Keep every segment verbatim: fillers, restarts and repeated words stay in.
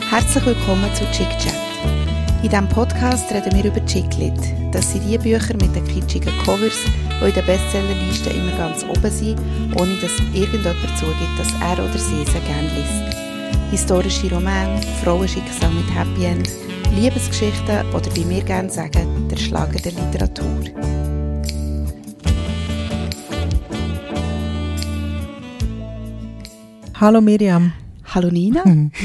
Herzlich willkommen zu Chick Chat. In diesem Podcast reden wir über Chicklit. Das sind die Bücher mit den kitschigen Covers, die in den Bestsellerlisten immer ganz oben sind, ohne dass irgendjemand zugibt, dass er oder sie sie gerne liest. Historische Romane, Frauenschicksal mit Happy End, Liebesgeschichten oder wie wir gerne sagen, der Schlager der Literatur. Hallo Miriam. Hallo Nina.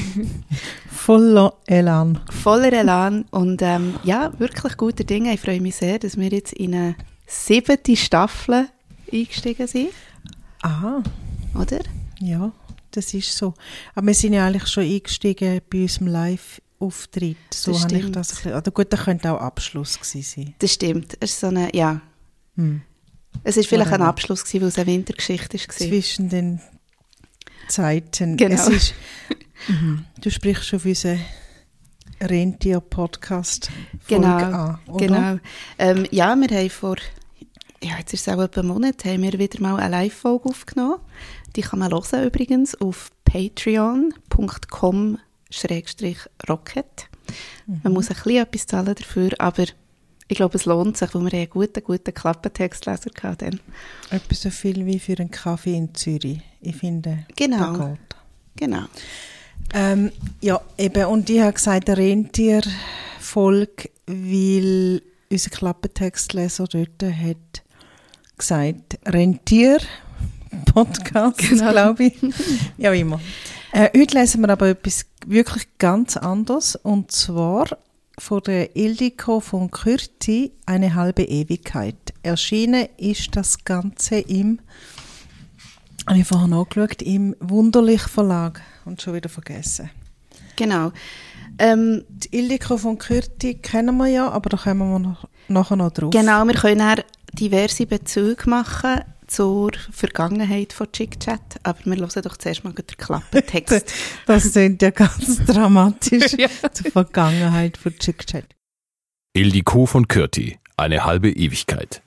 Voller Elan. Voller Elan und ähm, ja, wirklich gute Dinge. Ich freue mich sehr, dass wir jetzt in eine siebte Staffel eingestiegen sind. Aha. Oder? Ja, das ist so. Aber wir sind ja eigentlich schon eingestiegen bei unserem Live-Auftritt. So Das habe ich stimmt. das ein bisschen, oder gut, das könnte auch Abschluss gewesen sein. Das stimmt. Es ist so eine, ja. Hm. Es ist vielleicht ein Whatever. Abschluss gewesen, weil es eine Wintergeschichte war. Zwischen den Zeiten. Genau. Es ist, mhm. Du sprichst auf unseren Rentier-Podcast Genau, an, oder? genau. Ähm, ja, wir haben vor, ja, jetzt ist es auch etwa einen Monat, haben wir wieder mal eine Live-Folge aufgenommen. Die kann man hören übrigens auf patreon punkt com slash rocket. Mhm. Man muss ein bisschen etwas zahlen dafür, aber ich glaube, es lohnt sich, weil wir einen guten, guten Klappentextleser hatten. Etwa so viel wie für einen Kaffee in Zürich. Ich finde, Genau. das geht. Genau. Ähm, ja, eben, und ich habe gesagt, eine Rentier-Folge, weil unser Klappentextleser dort hat gesagt, Rentier-Podcast, Genau. glaube ich. Ja, immer. Äh, heute lesen wir aber etwas wirklich ganz anderes, und zwar von der Ildiko von Kürti, «Eine halbe Ewigkeit». Erschienen ist das Ganze im, habe ich vorhin angeschaut, im Wunderlich Verlag und schon wieder vergessen. Genau. Ähm, Die Ildiko von Kürti kennen wir ja, aber da kommen wir noch, nachher noch drauf. Genau, wir können dann diverse Bezüge machen zur Vergangenheit von Chick Chat, aber wir hören doch zuerst mal den Klappentext. Das klingt ja ganz dramatisch. Ja. Zur Vergangenheit von Chick Chat. Ildiko von Kürti, eine halbe Ewigkeit.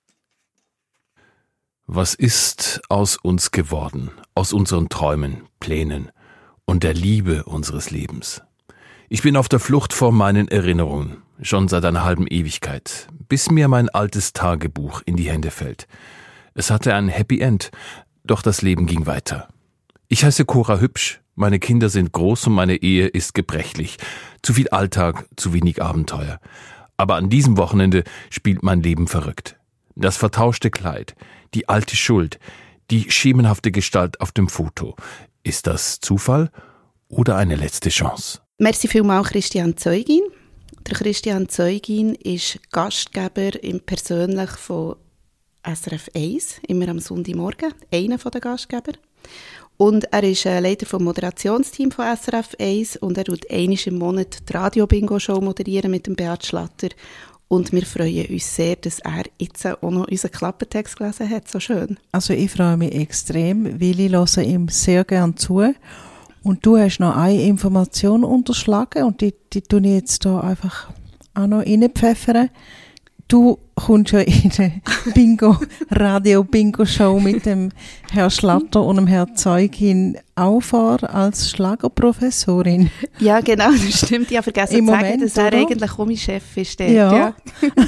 Was ist aus uns geworden, aus unseren Träumen, Plänen und der Liebe unseres Lebens? Ich bin auf der Flucht vor meinen Erinnerungen, schon seit einer halben Ewigkeit, bis mir mein altes Tagebuch in die Hände fällt. Es hatte ein Happy End, doch das Leben ging weiter. Ich heiße Cora Hübsch, meine Kinder sind groß und meine Ehe ist gebrechlich. Zu viel Alltag, zu wenig Abenteuer. Aber an diesem Wochenende spielt mein Leben verrückt. Das vertauschte Kleid, die alte Schuld, die schemenhafte Gestalt auf dem Foto. Ist das Zufall oder eine letzte Chance? Merci vielmals Christian Zeugin. Der Christian Zeugin ist Gastgeber im persönlich von S R F eins, immer am Sonntagmorgen, einer der Gastgeber. Und er ist äh, Leiter vom Moderationsteam von S R F eins und er tut einmal im Monat die Radio-Bingo-Show moderieren mit dem Beat Schlatter. Und wir freuen uns sehr, dass er jetzt auch noch unseren Klappentext gelesen hat. So schön. Also ich freue mich extrem, weil ich höre ihm sehr gerne zu. Und du hast noch eine Information unterschlagen und die, die tue ich jetzt da einfach auch noch reinpfeffern. Du kommst ja in eine Bingo, Radio-Bingo-Show mit dem Herrn Schlatter und dem Herrn Zeugin auch vor als Schlagerprofessorin. Ja, genau, das stimmt. Ich habe vergessen Im zu sagen, Moment, dass er oder? eigentlich auch mein Chef ist. Dort, Ja. ja.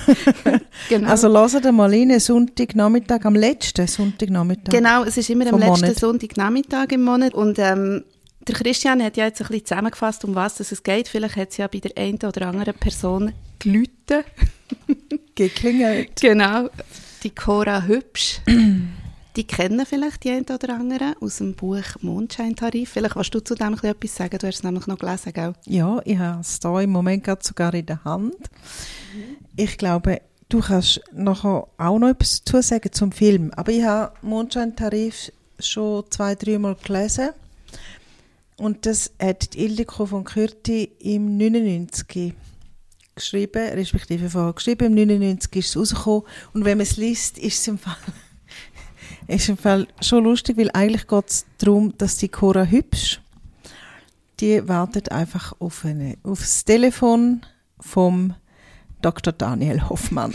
Genau. Also hört ihr mal rein, Sonntagnachmittag, am letzten Sonntagnachmittag. Genau, es ist immer am Vom letzten Monat. Sonntagnachmittag im Monat. Und ähm, der Christian hat ja jetzt ein bisschen zusammengefasst, um was es geht. Vielleicht hat es ja bei der einen oder anderen Person geläutet. Geklingelt. Genau. Die Cora Hübsch. Die kennen vielleicht die einen oder anderen aus dem Buch Mondscheintarif. Vielleicht willst du zu dem etwas sagen. Du hast es nämlich noch gelesen, gell? Ja, ich habe es da im Moment gerade sogar in der Hand. Ich glaube, du kannst nachher auch noch etwas dazu sagen zum Film. Aber ich habe Mondscheintarif schon zwei, dreimal gelesen. Und das hat die Ildiko von Kürti im neunundneunzig geschrieben, respektive vorher geschrieben. Im neunundneunzig ist es rausgekommen. Und wenn man es liest, ist es im Fall, ist im Fall schon lustig, weil eigentlich geht es darum, dass die Cora Hübsch, die wartet einfach auf, eine, auf das Telefon vom Doktor Daniel Hoffmann.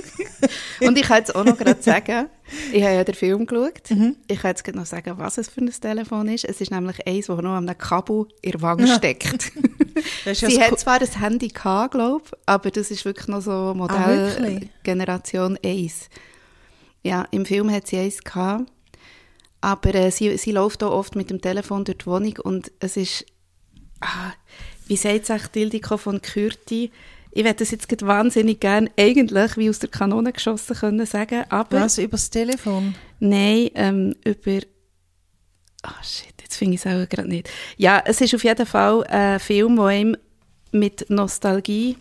Und ich kann jetzt auch noch gerade sagen, ich habe ja den Film geschaut. Mhm. Ich kann jetzt gerade noch sagen, was es für ein Telefon ist. Es ist nämlich eins, das noch an einem Kabel in der Wange Ja. steckt. Das ist ja Sie das hat Ko- zwar ein Handy gehabt, glaube ich, aber das ist wirklich noch so Modell wirklich? Generation eins. Ja, im Film hat sie eins gehabt, aber äh, sie, sie läuft auch oft mit dem Telefon durch die Wohnung und es ist, ah, wie sagt es echt Ildiko von Kürti? Ich würde das jetzt gerade wahnsinnig gerne eigentlich wie aus der Kanone geschossen können sagen, aber Was, übers Telefon? nein, ähm, über, ah shit, jetzt finde ich es auch gerade nicht. Ja, es ist auf jeden Fall ein Film, der einem mit Nostalgie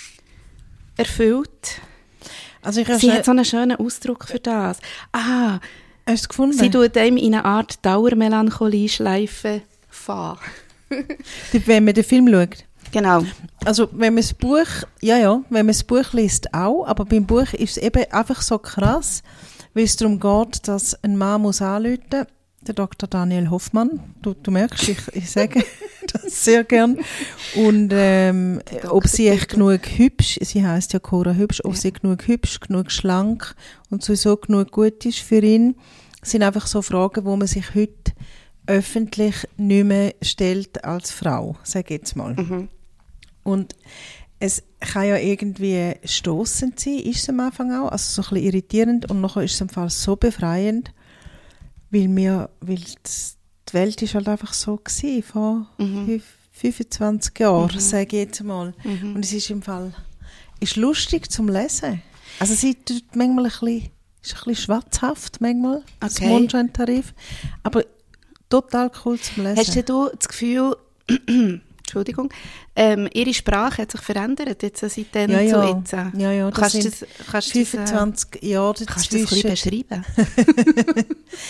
erfüllt. Also ich habe Sie schon- hat so einen schönen Ausdruck für das. Ah, Hast du es gefunden? sie tut einem in eine Art Dauermelancholie-Schleife fahren. Wenn man den Film schaut. Genau. Also wenn man das Buch, ja ja, wenn man das Buch liest auch, aber beim Buch ist es eben einfach so krass, weil es darum geht, dass ein Mann muss anrufen, der Doktor Daniel Hoffmann, du, du merkst, ich, ich sage das sehr gern, und ähm, ob sie echt genug hübsch, sie heisst ja Cora Hübsch, ob Ja. sie genug hübsch, genug schlank und sowieso genug gut ist für ihn, sind einfach so Fragen, wo man sich heute öffentlich nicht mehr stellt als Frau, sage ich jetzt mal. Mhm. Und es kann ja irgendwie stossend sein, ist es am Anfang auch, also so ein bisschen irritierend und nachher ist es im Fall so befreiend, weil, wir, weil das, die Welt ist halt einfach so gewesen, vor Mhm. fünfundzwanzig Jahren, Mhm. sage ich jetzt mal. Mhm. Und es ist im Fall ist lustig zum Lesen. Also sie tut manchmal ein bisschen, ist ein bisschen schwatzhaft manchmal, das Okay. Mondscheintarif, aber total cool zum Lesen. Hast du das Gefühl, Entschuldigung, ähm, ihre Sprache hat sich verändert jetzt seitdem ja, ja. zu jetzt? Ja, ja, das Kannst du sind das, kannst du das, äh, fünfundzwanzig Jahre kannst du das ein dazwischen. bisschen beschreiben?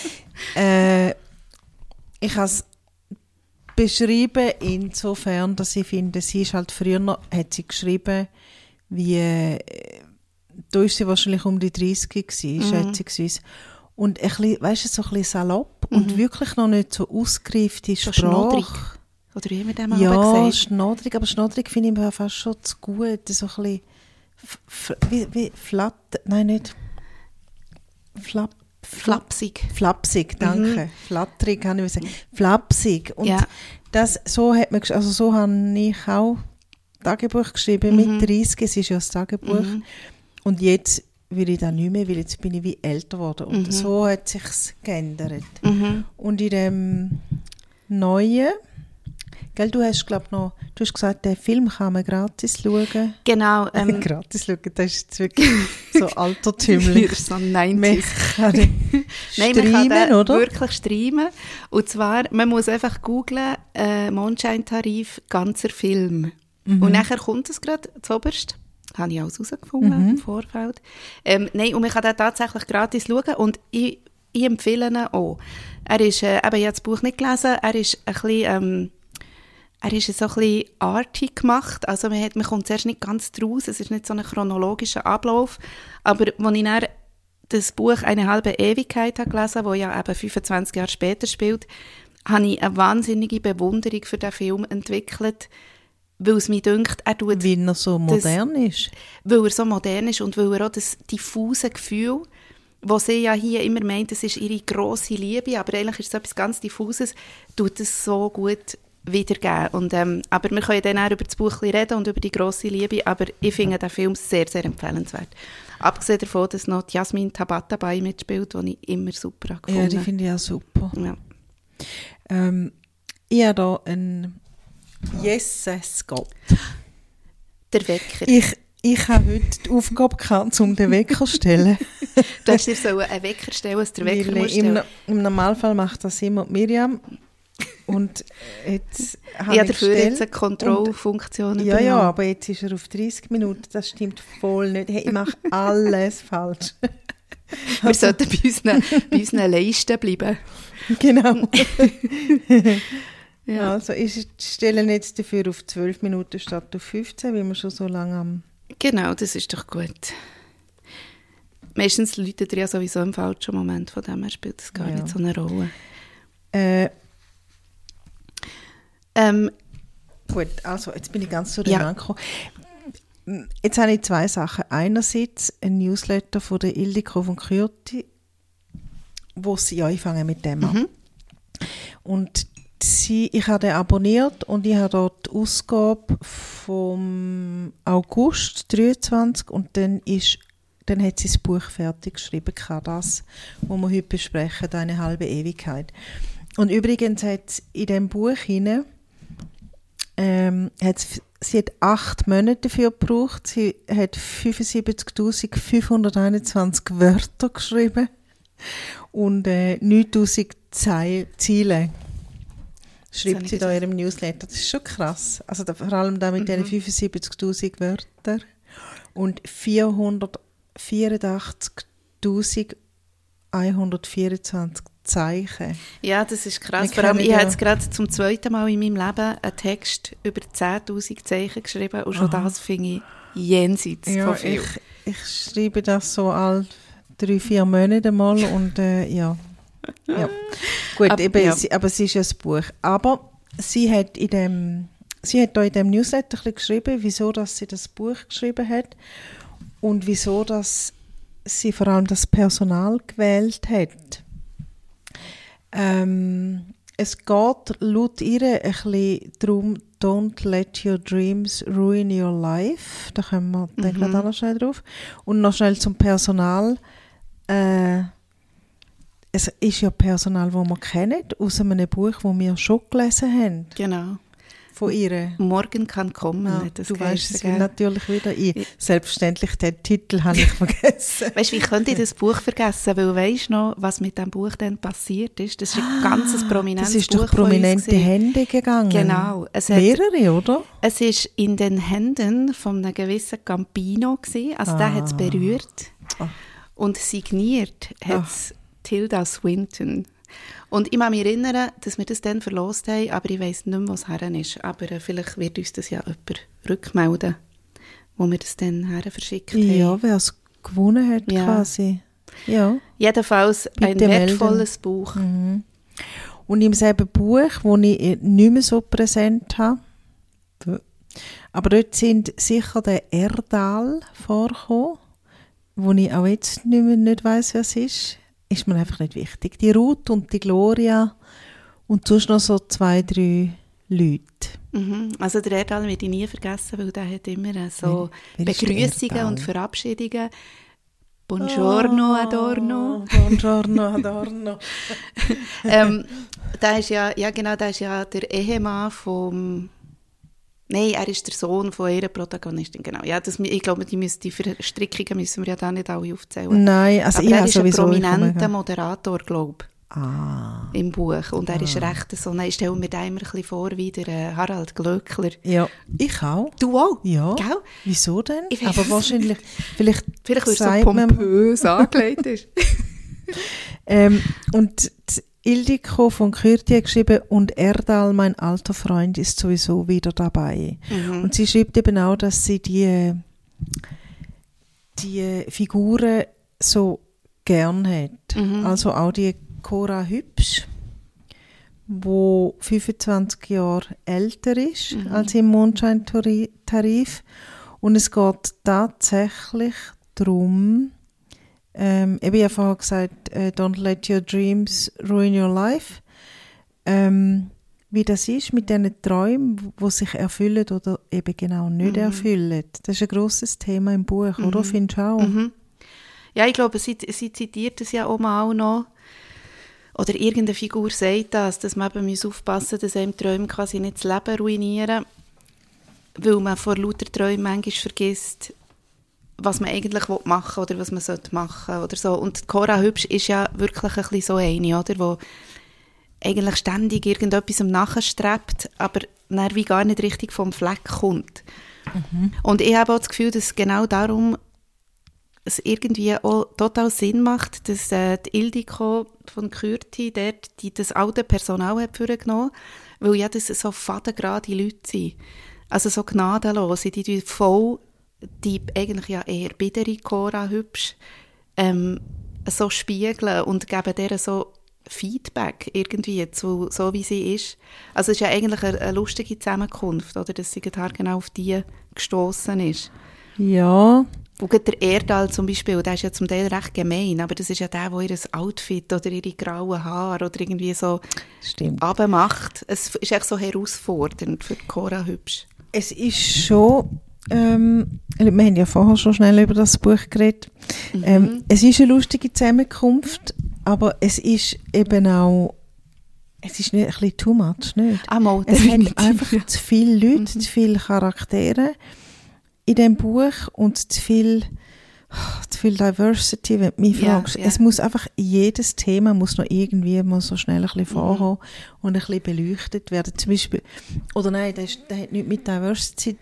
Äh, ich habe es beschrieben insofern, dass ich finde, sie ist halt früher noch, hat sie geschrieben, wie, äh, da ist sie wahrscheinlich um die dreißig gewesen, Mhm. schätzungsweise. Und ein bisschen, weißt du, so ein bisschen salopp und Mhm. wirklich noch nicht so ausgereifte So Sprache. schnoddrig. Oder wie wir dem Ja, ja, gesagt? schnoddrig, aber schnoddrig finde ich mir fast schon zu gut. So ein bisschen, f- f- wie, wie flatt, nein, nicht, flapp, Flapsig. flapsig, danke. Mhm. Flatterig, kann ich sagen. Flapsig. Und Ja. das, so hat man, gesch- also so habe ich auch Tagebuch geschrieben Mhm. mit dreißig, es ist ja das Tagebuch. Mhm. Und jetzt will ich das nicht mehr, weil jetzt bin ich wie älter geworden. Und Mhm. so hat es sich geändert. Mhm. Und in dem Neuen, gell, du hast, glaube noch, du hast gesagt, den Film kann man gratis schauen. Genau. Ähm, gratis schauen, das ist jetzt wirklich so altertümlich. so Man neunzig. kann den Nein, man kann streamen, den oder? wirklich streamen. Und zwar, man muss einfach googlen, äh, Mondscheintarif, ganzer Film. Mhm. Und nachher kommt es gerade zuoberst. Habe ich alles herausgefunden Mhm. im Vorfeld. Ähm, nein, und man kann den tatsächlich gratis schauen. Und ich, ich empfehle ihn auch. Er ist, äh, eben, ich habe das Buch nicht gelesen, er ist ein bisschen, ähm, er ist so ein bisschen arty gemacht. Also man, hat, man kommt zuerst nicht ganz draus, es ist nicht so ein chronologischer Ablauf. Aber als ich dann das Buch «Eine halbe Ewigkeit» habe gelesen, das ja eben fünfundzwanzig Jahre später spielt, habe ich eine wahnsinnige Bewunderung für den Film entwickelt, weil es mir dünkt, er tut, Weil er so modern ist. weil er so modern ist und weil er auch das diffuse Gefühl, wo sie ja hier immer meint, es ist ihre grosse Liebe, aber eigentlich ist es etwas ganz Diffuses, tut es so gut wiedergeben. Und, ähm, aber wir können dann auch über das Buch reden und über die grosse Liebe, aber ich finde den Film sehr, sehr empfehlenswert. Abgesehen davon, dass noch die Jasmin Tabatabai mitspielt, die ich immer super habe Ja, gefunden. die finde ich auch super. Ja. Ähm, ich habe da einen Jesus Gott. Der Wecker. Ich, ich habe heute die Aufgabe gehabt, um den Wecker zu stellen. Du hast dir so einen Wecker stellen, dass der Wecker Weil muss im, stellen. Im Normalfall macht das immer die Miriam. Und jetzt habe Ich habe ich dafür gestellt. jetzt eine Kontrollfunktion Ja, ja, übernommen. aber jetzt ist er auf dreißig Minuten. Das stimmt voll nicht. Hey, ich mache alles falsch. Wir sollten bei unseren, bei unseren Leisten bleiben. Genau. Ja. Ja, also ich stelle jetzt dafür auf zwölf Minuten statt auf fünfzehn, weil wir schon so lange am... Genau, das ist doch gut. Meistens läutet er ja sowieso im falschen Moment, von dem her spielt das gar Ja. nicht so eine Rolle. Äh, Ähm, gut, also jetzt bin ich ganz so Ja. durcheinander gekommen. Jetzt habe ich zwei Sachen. Einerseits ein Newsletter von der Ildiko von Kürti, wo sie, ja, ich fange mit dem an. Mhm. Und sie, ich habe den abonniert und ich habe dort die Ausgabe vom August dreiundzwanzig und dann ist dann hat sie das Buch fertig geschrieben, das, was wir heute besprechen, «Eine halbe Ewigkeit». Und übrigens hat in diesem Buch hinein, ähm, hat sie hat acht Monate dafür gebraucht, sie hat fünfundsiebzigtausendfünfhunderteinundzwanzig Wörter geschrieben und äh, neuntausend Ziele schreibt sie da in ihrem Newsletter. Das ist schon krass. Also da, vor allem da mit mhm. diesen fünfundsiebzigtausend Wörtern und vierhundertvierundachtzigtausendeinhundertvierundzwanzig Zeichen. Ja, das ist krass. Vor allem, ich habe jetzt gerade zum zweiten Mal in meinem Leben einen Text über zehntausend Zeichen geschrieben und schon Aha. das finde ich jenseits ja, von viel. Ich, ich schreibe das so alle drei, vier Monate mal und äh, ja. ja. Gut, aber, eben, ja. Sie, aber es ist ja ein Buch. Aber sie hat in dem, sie hat da in dem Newsletter ein bisschen geschrieben, wieso dass sie das Buch geschrieben hat und wieso dass sie vor allem das Personal gewählt hat. Ähm, es geht laut ihr ein bisschen darum, «Don't let your dreams ruin your life». Da kommen wir dann mhm. gleich noch schnell drauf. Und noch schnell zum Personal. Äh, es ist ja Personal, das wir kennen, aus einem Buch, das wir schon gelesen haben. Genau. Von ihr. «Morgen kann kommen». Ja, du weißt es natürlich wieder. Ich, selbstverständlich, den Titel habe ich vergessen. Weißt du, wie könnte ich das Buch vergessen? Weil weißt du noch, was mit diesem Buch dann passiert ist? Das ist ein ganz prominentes Buch. Das ist durch prominente Hände gegangen. Genau. Es Mehrere, hat, oder? Es war in den Händen von einem gewissen Campino gewesen. Also ah. der hat es berührt. Ah. Und signiert hat es Tilda Swinton. Und ich kann mich erinnern, dass wir das dann verlost haben, aber ich weiss nicht mehr, was her ist. Aber äh, vielleicht wird uns das ja jemand rückmelden, wo wir das dann her verschickt haben. Ja, wer es gewonnen hat ja. quasi. Ja. Jedenfalls Bitte ein wertvolles melden. Buch. Mhm. Und im selben Buch, das ich nicht mehr so präsent habe, aber dort sind sicher der Erdal vorgekommen, wo ich auch jetzt nicht mehr nicht weiss, wer es ist. Ist mir einfach nicht wichtig. Die Ruth und die Gloria und sonst noch so zwei, drei Leute. Mhm. Also der Erdal werde ich nie vergessen, weil der hat immer so Wer, wer Begrüßungen und Verabschiedungen. Buongiorno, oh, Adorno. Buongiorno, Adorno. ähm, der ist ja, ja genau, der ist ja der Ehemann vom... Nein, er ist der Sohn von ihrer Protagonistin, genau. Ja, das, ich glaube, die, müssen, die Verstrickungen müssen wir ja da nicht alle aufzählen. Nein, also aber ich er ist ein prominenter ich Moderator, glaube ich, ah. im Buch. Und er ah. ist recht so, ich stelle mir da immer ein bisschen vor wie der äh, Harald Glöckler. Ja, ich auch. Du auch? Ja. Gell? Wieso denn? Aber wahrscheinlich, vielleicht Vielleicht, weil er so pompös angelegt ist. ähm, und Ildiko von Kürti hat geschrieben, und Erdal, mein alter Freund, ist sowieso wieder dabei. Mhm. Und sie schreibt eben auch, dass sie die, die Figuren so gern hat. Mhm. Also auch die Cora Hübsch, die fünfundzwanzig Jahre älter ist mhm. als im Mondscheintarif. Und es geht tatsächlich darum, Ähm, ich habe ja vorher gesagt, äh, don't let your dreams ruin your life. Ähm, wie das ist mit diesen Träumen, die sich erfüllen oder eben genau nicht mhm. erfüllen. Das ist ein grosses Thema im Buch, mhm. oder? Findest du auch? Mhm. Ja, ich glaube, sie, sie zitiert es ja auch mal noch. Oder irgendeine Figur sagt das, dass man eben aufpassen muss, dass einem Träume quasi nicht das Leben ruinieren. Weil man vor lauter Träumen manchmal vergisst, was man eigentlich machen will oder was man machen sollte oder so. Und Cora Hübsch ist ja wirklich ein bisschen so eine, oder, wo eigentlich ständig irgendetwas nachstrebt, aber dann wie gar nicht richtig vom Fleck kommt. Mhm. Und ich habe auch das Gefühl, dass genau darum es irgendwie auch total Sinn macht, dass äh, die Ildiko von Kürti dort die, das alte Personal hat vorgenommen, weil ja das so fadengerade Leute sind. Also so gnadenlos, die die voll die eigentlich ja eher bittere Cora Hübsch ähm, so spiegeln und geben der so Feedback irgendwie zu so wie sie ist. Also es ist ja eigentlich eine, eine lustige Zusammenkunft, oder, dass sie genau auf die gestoßen ist. Ja, Und gerade der Erdal zum Beispiel, der ist ja zum Teil recht gemein, aber das ist ja der, der ihr Outfit oder ihre grauen Haare oder irgendwie so runtermacht. Es ist echt so herausfordernd für Cora Hübsch. Es ist schon, ähm, wir haben ja vorher schon schnell über das Buch geredet, mhm. ähm, es ist eine lustige Zusammenkunft, aber es ist eben auch, es ist nicht ein bisschen too much, nicht? Ah, mal, es hat einfach zu viele Leute, mhm. zu viele Charaktere in diesem Buch und zu viel, zu viel Diversity, wenn du mich fragst. Ja, ja. Es muss einfach, jedes Thema muss noch irgendwie mal so schnell ein bisschen vorkommen mhm. und ein bisschen beleuchtet werden. Zum Beispiel, oder nein, das, das hat nichts mit Diversity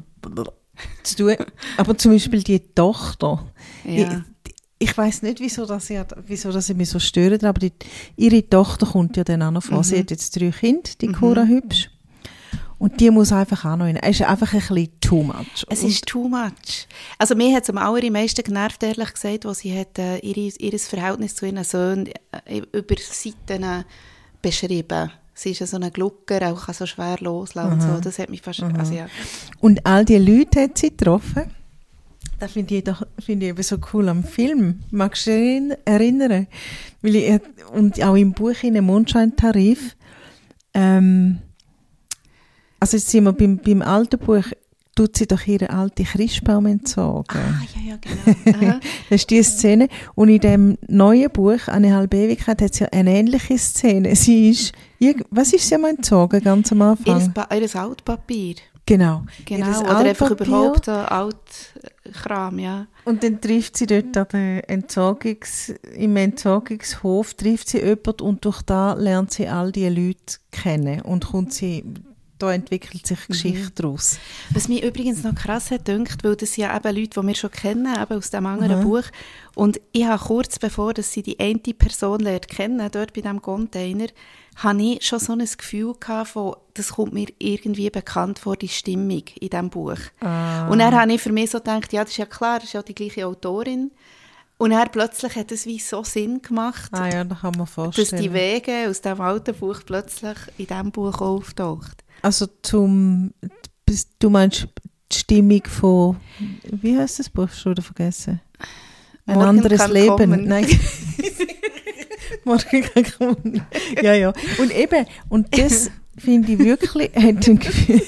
zu tun, aber zum Beispiel die Tochter. Ja. Ich, ich weiss nicht, wieso, dass sie, wieso dass sie mich so stören, aber die, ihre Tochter kommt ja dann auch noch vor. Mhm. Sie hat jetzt drei Kinder, die Cora mhm. Hübsch. Und die muss einfach auch noch rein. Es ist einfach ein bisschen too much. Es ist too much. Also mir hat es am allermeisten genervt, ehrlich gesagt, wo sie hat, äh, ihre, ihr Verhältnis zu ihren Söhnen äh, über Seiten äh, beschrieben. Sie ist ja so ein Glucker, auch kann so schwer loslassen und so. Das hat mich fast... Also, ja. Und all die Leute hat sie getroffen. Das finde ich, doch, find ich eben so cool am Film. Magst du dich erinnern? Weil ich, und auch im Buch in einem Mondscheintarif. Ähm, also jetzt sind wir beim, beim alten Buch, tut sie doch ihren alten Christbaum entsorgen. Ah, ja, ja, genau. Das ist die Szene. Und in dem neuen Buch, «Eine halbe Ewigkeit», hat sie ja eine ähnliche Szene. Sie ist, was ist sie am entsorgen, ganz am Anfang? Ihr Altpapier. Genau. Genau, oder einfach überhaupt so Altkram, ja. Und dann trifft sie dort an den Entsorgungs, im Entsorgungshof, trifft sie jemanden und durch da lernt sie all diese Leute kennen und kommt sie... Da entwickelt sich Geschichte mhm. daraus. Was mich übrigens noch krass hat gedacht, weil das ja eben Leute, die wir schon kennen, eben aus dem anderen mhm. Buch. Und ich habe kurz bevor dass sie die eine Person lernt kennen, dort bei diesem Container, habe ich schon so ein Gefühl gehabt von, das kommt mir irgendwie bekannt vor, die Stimmung in diesem Buch. Ah. Und dann habe ich für mich so gedacht, ja, das ist ja klar, das ist ja die gleiche Autorin. Und dann plötzlich hat es wie so Sinn gemacht, ah ja, das kann man vorstellen. dass die Wege aus dem alten Buch plötzlich in diesem Buch auftaucht. Also zum, du meinst die Stimmung von, wie heißt das Buch, schon wieder vergessen? Ein Morgen anderes Leben. Kommen. Nein. Morgen kann kommen. Ja, ja. Und eben, und das finde ich wirklich, hat ein Gefühl.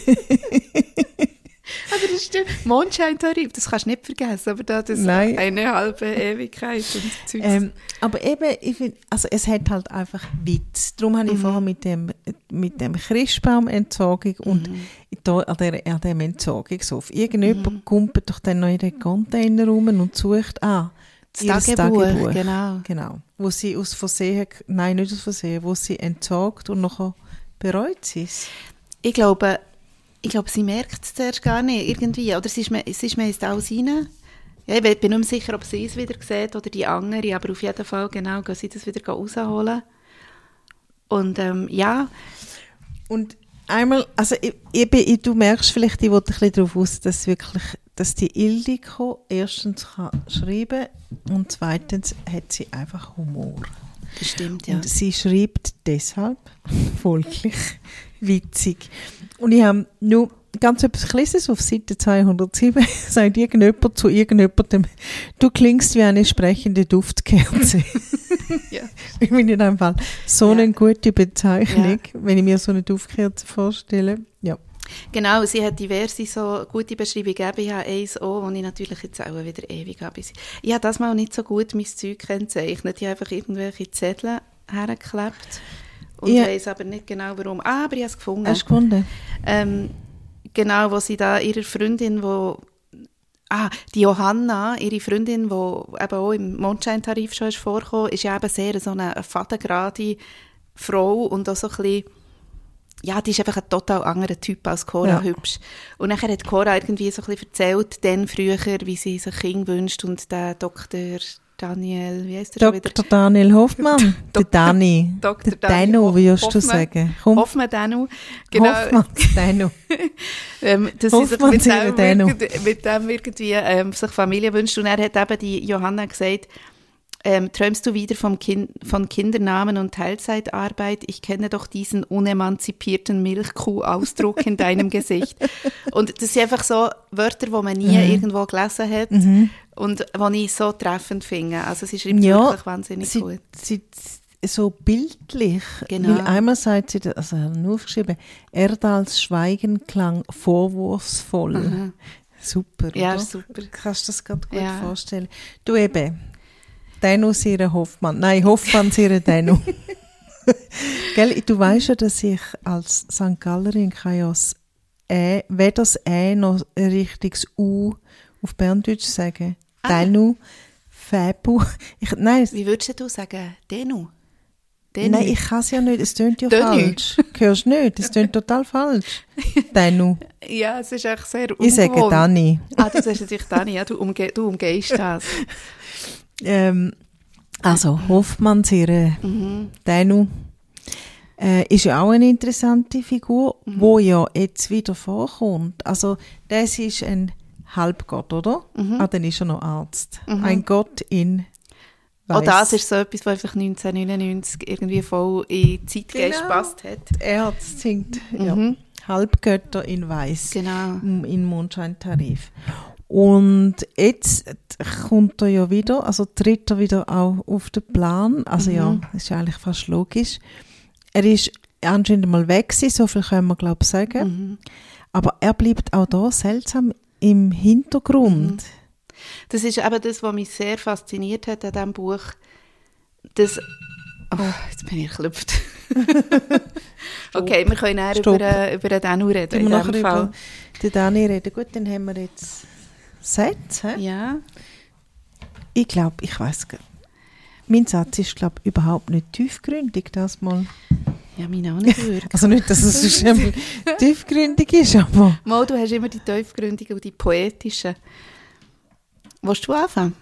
Aber das stimmt. Mondscheintarif, das kannst du nicht vergessen, aber da das Nein. eine halbe Ewigkeit und ähm, aber eben, ich find, also es hat halt einfach Witz. Darum habe ich mhm. vorher mit dem, mit dem Christbaum-Entsorgung mhm. und da, an, der, an dem Entsorgungshof. Irgendjemand mhm. kumpelt doch dann noch in den Container rum und sucht, ah, das Tagebuch, Tagebuch. Genau. Genau. Wo sie aus Versehen, nein, nicht aus Versehen, wo sie entsorgt und nachher bereut sie es. Ich glaube, Ich glaube, sie merkt es zuerst gar nicht, irgendwie. Oder sie ist, sie ist meist alles rein. Ja, ich bin nicht mehr sicher, ob sie es wieder sieht oder die andere, aber auf jeden Fall, genau, gehen sie das wieder rausholen. Und ähm, ja. Und einmal, also ich, ich, du merkst vielleicht, ich wollte ein bisschen darauf aus, dass wirklich, dass die Ildiko erstens kann schreiben und zweitens hat sie einfach Humor. Das stimmt, ja. Und sie schreibt deshalb folglich witzig. Und ich habe nur ganz etwas Kleines auf Seite zweihundertsieben, sagt irgendjemand zu irgendjemandem, du klingst wie eine sprechende Duftkerze. Ja. Ich finde in einem Fall so ja. eine gute Bezeichnung, ja. wenn ich mir so eine Duftkerze vorstelle. Ja. Genau, sie hat diverse so gute Beschreibungen gegeben. Ich habe eins auch, das ich natürlich jetzt auch wieder ewig habe. Ich habe das mal nicht so gut mein Zeug kennzeichnet. Ich habe einfach irgendwelche Zettel hergeklebt. Und ja. weiss aber nicht genau, warum. Ah, aber ich habe es gefunden. Hast du gefunden? Ähm, genau, wo sie da ihrer Freundin, wo ah, die Johanna, ihre Freundin, die eben auch im Mondscheintarif schon ist vorgekommen, ist ja eben sehr so eine fadengerade Frau und auch so ein bisschen, ja, die ist einfach ein total anderer Typ als Cora ja. Hübsch. Und nachher hat Cora irgendwie so ein bisschen erzählt, dann früher, wie sie sich Kind wünscht und der Doktor Daniel, wie heisst der Doktor Daniel Hoffmann, der Dani, Doktor der Dano, wie würdest du sagen? Komm. Hoffmann Dano, genau. Hoffmann Dano. ähm, dass sie sich mit dem, mit dem irgendwie ähm, sich Familie wünscht. Und er hat eben die Johanna gesagt, Ähm, träumst du wieder vom kind, von Kindernamen und Teilzeitarbeit? Ich kenne doch diesen unemanzipierten Milchkuh-Ausdruck in deinem Gesicht. Und das sind einfach so Wörter, die man nie mhm. irgendwo gelesen hat mhm. und die ich so treffend finde. Also sie schreibt ja, wirklich wahnsinnig sie, gut. Sie, so bildlich, genau. weil einmal sagt sie, also er hat nur aufgeschrieben, Erdals Schweigen klang vorwurfsvoll. Aha. Super, ja, oder? super. Kannst du das gerade gut ja. vorstellen? Du eben, Denu Sire Hoffmann, nein, Hoffmann Sire Denu. Gell, du weißt ja, dass ich als Sankt Gallerin kann ja das Ä, weder das Ä noch ein richtiges U auf Berndeutsch sagen. Ah. Denu, Fäbu. Ich, nein, wie würdest du sagen? Denu? Denu? Nein, ich kann es ja nicht, es tönt ja Denu. falsch. Hörst du nicht? Es tönt total falsch. Denu. Ja, es ist echt sehr ungewohnt. Ich sage Dani. Ah, du sagst natürlich Dani, ja, du, umge- du umgehst das. Ähm, also Hoffmann, ihre mhm. Denu, äh, ist ja auch eine interessante Figur, mhm. wo ja jetzt wieder vorkommt. Also das ist ein Halbgott, oder? Mhm. Ah, dann ist er noch Arzt. Mhm. Ein Gott in Weiss. Auch das ist so etwas, was einfach neunzehnhundertneunundneunzig irgendwie voll in die Zeitgeist genau. gepasst hat. Der Arzt singt mhm. ja. Halbgötter in Weiss. Genau. In Mondscheintarif. Und jetzt kommt er ja wieder, also tritt er wieder auch auf den Plan. Also mhm. ja, das ist eigentlich fast logisch. Er ist anscheinend mal weg gewesen, so viel können wir glaube ich sagen. Mhm. Aber er bleibt auch da seltsam im Hintergrund. Mhm. Das ist eben das, was mich sehr fasziniert hat an diesem Buch. Das, oh, jetzt bin ich geklüpft. Okay, wir können eher über, über den Danu reden. Wir nachher über den Dani reden. Gut, dann haben wir jetzt Sätze. Ja. Ich glaube, ich weiss gar nicht. Mein Satz ist, glaube ich, überhaupt nicht tiefgründig, das mal. Ja, meine auch nicht wirklich. Also nicht, dass es sonst tiefgründig ist, aber... Mal, du hast immer die tiefgründigen und die poetischen. Willst du anfangen?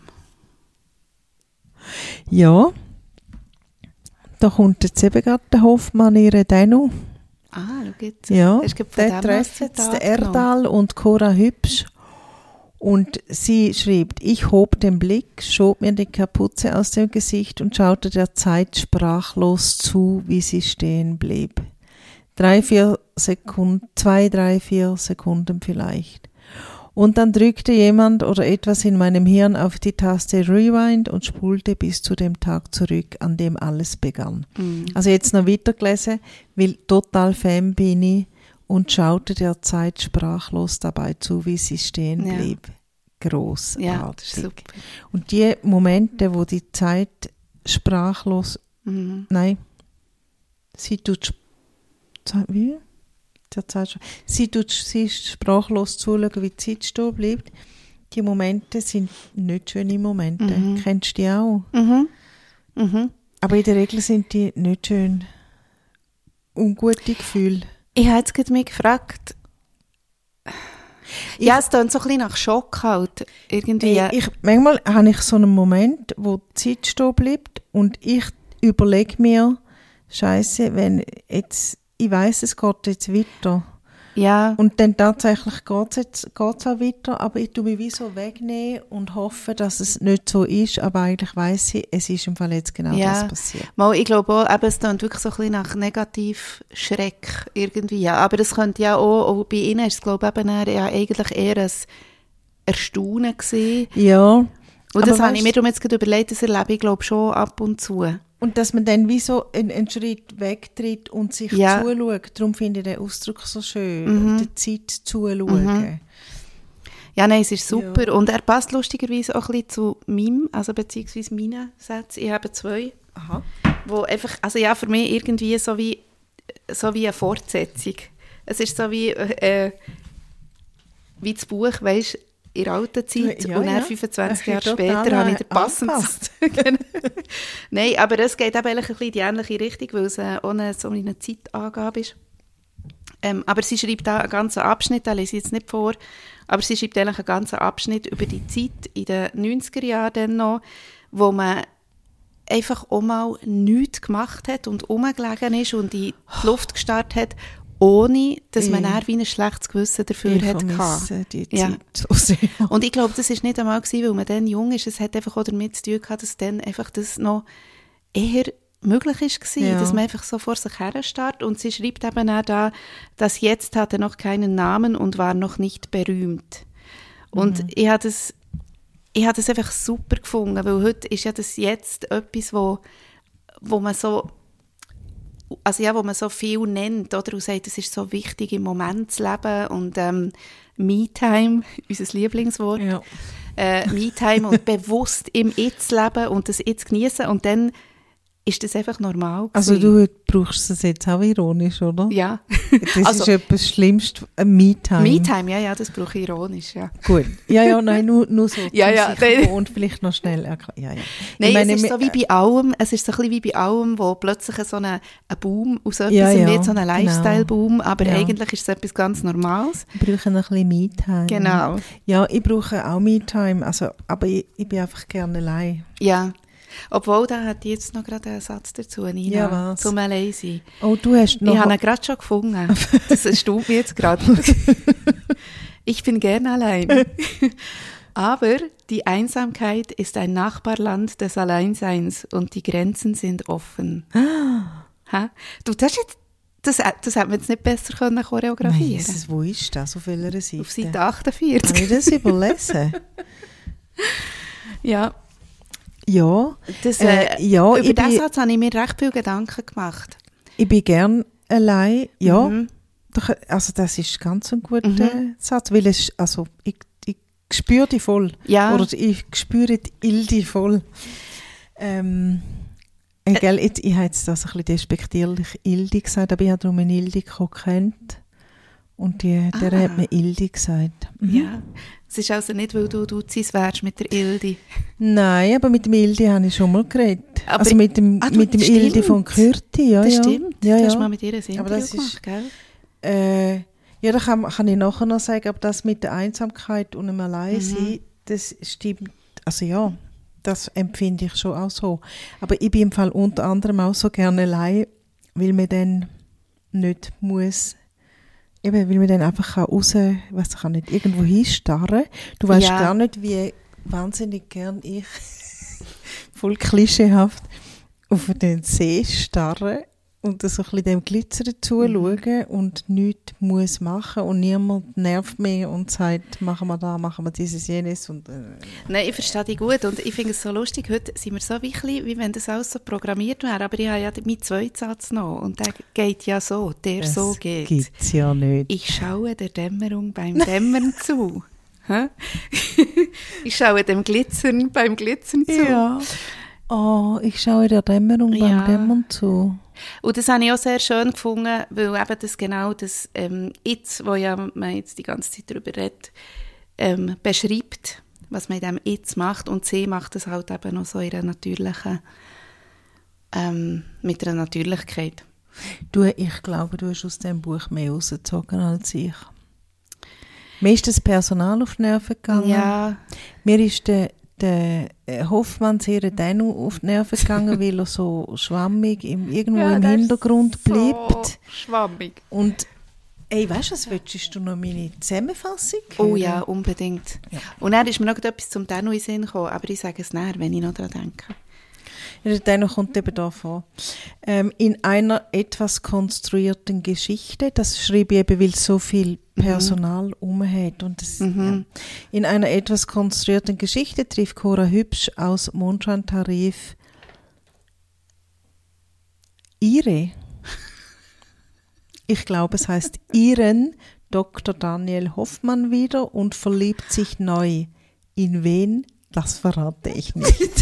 Ja. Da kommt jetzt eben gerade der Hoffmann ihre Denu. Ah, schau jetzt. Ja, der trifft jetzt der Erdal und Cora Hübsch. Und sie schrieb, ich hob den Blick, schob mir die Kapuze aus dem Gesicht und schaute der Zeit sprachlos zu, wie sie stehen blieb. Drei, vier Sekunden, zwei, drei, vier Sekunden vielleicht. Und dann drückte jemand oder etwas in meinem Hirn auf die Taste Rewind und spulte bis zu dem Tag zurück, an dem alles begann. Mhm. Also jetzt noch weitergelesen, weil total Fan bin ich und schaute der Zeit sprachlos dabei zu, wie sie stehen ja. blieb. Grossartig. Ja, das ist super. Und die Momente, wo die Zeit sprachlos, mhm. nein, sie tut, wie? Der Zeit, sie tut sie ist sprachlos zuschauen, wie die Zeit stehen bleibt. Die Momente sind nicht schöne Momente. Mhm. Kennst du die auch? Mhm. Mhm. Aber in der Regel sind die nicht schön. Ungute Gefühle. Ich habe jetzt gerade mich gefragt, ja, es klingt so ein bisschen nach Schock halt. Irgendwie. Ich, ich, manchmal habe ich so einen Moment, wo die Zeit stehen bleibt und ich überlege mir, Scheiße, wenn jetzt, ich weiss, es geht jetzt weiter. Ja. Und dann tatsächlich geht es jetzt geht's auch weiter, aber ich tue mich wie so wegnehmen und hoffe, dass es nicht so ist, aber eigentlich weiss ich, es ist im Fall jetzt genau ja. das passiert. Mal, ich glaube auch, eben, es klingt wirklich so ein bisschen nach Negativ-Schreck irgendwie, ja. Aber das könnte ja auch, auch bei Ihnen ist es, glaube ich, eben ja eigentlich eher ein Erstaunen gewesen. Ja. Und das habe ich mir darum jetzt gerade überlegt, das erlebe ich, glaube ich, schon ab und zu. Und dass man dann wie so einen, einen Schritt wegtritt und sich ja. zuschaut. Darum finde ich den Ausdruck so schön. Mhm. Und die Zeit zuschauen. Mhm. Ja, nein, es ist super. Ja. Und er passt lustigerweise auch ein bisschen zu meinem, also beziehungsweise meinen Sätzen. Ich habe zwei. Aha. Wo einfach, also ja, für mich irgendwie so wie, so wie eine Fortsetzung. Es ist so wie, äh, wie das Buch, weißt du, in der alten Zeit ja, und dann ja. fünfundzwanzig Jahre später habe ich den passenden. Nein, aber es geht eben ein bisschen in die ähnliche Richtung, weil es äh, ohne so eine Zeitangabe ist. Ähm, aber sie schreibt da einen ganzen Abschnitt, den lese ich jetzt nicht vor, aber sie schreibt eigentlich einen ganzen Abschnitt über die Zeit in den neunziger Jahren dann noch, wo man einfach auch mal nichts gemacht hat und rumgelegen ist und in die Luft gestarrt hat ohne dass Ich- man dann wie ein schlechtes Gewissen dafür Ich hat. vermisse die Zeit Ja. so sehr. Und ich glaube, das war nicht einmal, gewesen, weil man dann jung ist. Es hat einfach auch damit zu tun gehabt, dass dann einfach das noch eher möglich war, Ja. dass man einfach so vor sich her starrt. Und sie schreibt eben auch da, das Jetzt hatte noch keinen Namen und war noch nicht berühmt. Und Mhm. ich habe das, ich habe das einfach super gefunden, weil heute ist ja das Jetzt etwas, wo, wo man so also ja, wo man so viel nennt, oder? Und sagt, es ist so wichtig, im Moment zu leben und ähm, Me-Time, unser Lieblingswort, Ja. äh, Me-Time und bewusst im Jetzt leben und das Jetzt genießen und dann ist das einfach normal Also gewesen. du brauchst es jetzt auch ironisch, oder? Ja. Das Also- ist etwas Schlimmstes, ein Me-Time. Me-Time, ja, ja, das brauche ich ironisch, ja. Gut. Ja, ja, nein, nur, nur so. Ja, zum ja, sich nein. und vielleicht noch schnell erklären. Ja, ja. Nein, Ich meine, es ist wir- so wie bei allem, es ist so ein bisschen wie bei allem, wo plötzlich so ein ein Boom aus etwas Ja, ja, wird, so ein genau. Lifestyle-Boom, aber Ja. eigentlich ist es etwas ganz Normales. Wir brauchen ein bisschen Me-Time. Genau. Ja, ich brauche auch Me-Time, also, aber ich, ich bin einfach gerne allein. Ja. Obwohl, da hat die jetzt noch gerade einen Satz dazu, Nina, Ja, was? zum Alleinsein. Oh, du hast noch... Ich habe ihn gerade schon gefunden. Das erstaunt mich jetzt gerade. Ich bin gern allein. Aber die Einsamkeit ist ein Nachbarland des Alleinseins und die Grenzen sind offen. Ha? Du, das, ist jetzt, das, das hätte man jetzt nicht besser können choreografieren Nein, das, wo ist das? Auf welcher Seite? Auf Seite achtundvierzig. Habe ich das überlesen? Ja, Ja. das, Äh, äh, ja, über ich diesen bin- Satz habe ich mir recht viel Gedanken gemacht. Ich bin gern allein. Ja, Mhm. doch, also das ist ganz ein guter Mhm. Satz, weil es, also ich, ich spüre die voll. Ja. Oder ich spüre die Ildi voll. Ähm, äh, gell, jetzt, ich habe jetzt das ein bisschen despektierlich Ildi gesagt, aber ich habe darum eine Ildiko gekannt. Und die, der Ah. hat mir Ildi gesagt. Mhm. Ja. Es ist also nicht, weil du Duzis wärst mit der Ildi. Nein, aber mit dem Ildi habe ich schon mal geredet. Aber- also mit dem, Ah, du- mit dem stimmt. Ildi von Kürti, ja. Das ja. stimmt. Ja, Du ja. hast mal mit ihr ein Interview Aber das gemacht, ist- gell? Äh, ja, da kann, kann ich nachher noch sagen, aber das mit der Einsamkeit und dem Alleinsein, Mhm. das stimmt, also ja, das empfinde ich schon auch so. Aber ich bin im Fall unter anderem auch so gerne allein, weil man dann nicht muss, eben, weil man dann einfach kann raus, weiss ich auch nicht, irgendwo hinstarren. Du weißt Ja. gar nicht, wie wahnsinnig gern ich, voll klischeehaft, auf den See starre und so ein bisschen dem Glitzern zuschauen und nichts muss machen und niemand nervt mich und sagt, machen wir da, machen wir dieses, jenes. Und, äh. Nein, ich verstehe dich gut und ich finde es so lustig, heute sind wir so wichtig, wie wenn das alles so programmiert wäre, aber ich habe ja meinen zweiten Satz noch und der geht ja so, der Das so geht. gibt's ja nicht. Ich schaue der Dämmerung beim Dämmern zu. Hä? Ich schaue dem Glitzern beim Glitzern zu. Ja. Oh, ich schaue der Dämmerung Ja. beim Dämmern zu. Und das habe ich auch sehr schön gefunden, weil eben das genau das ähm, Jetzt, wo ja man jetzt die ganze Zeit darüber redet, ähm, beschreibt, was man in diesem Jetzt macht. Und sie macht das halt eben noch so in einer natürlichen, ähm, mit einer Natürlichkeit. Du, ich glaube, du hast aus diesem Buch mehr rausgezogen als ich. Mir ist das Personal auf die Nerven gegangen. Ja, Mir ist der, der äh, Hoffmann sehr Denu auf die Nerven gegangen, weil er so schwammig im, irgendwo Ja, im der ist Hintergrund so bleibt. schwammig. Und ey, weißt du, was willst du noch meine Zusammenfassung Oh hören? ja, unbedingt. Ja. Und dann ist mir noch etwas zum Danu in den Sinn gekommen, aber ich sage es näher, wenn ich noch daran denke. Ja, der Denu kommt eben da vor. Ähm, in einer etwas konstruierten Geschichte, das schreibe ich eben, weil es so viel Personal um hat. Und das, Mhm. ja. In einer etwas konstruierten Geschichte trifft Cora Hübsch aus Mondscheintarif ihre, ich glaube, es heißt ihren Doktor Daniel Hoffmann wieder und verliebt sich neu. In wen? Das verrate ich nicht.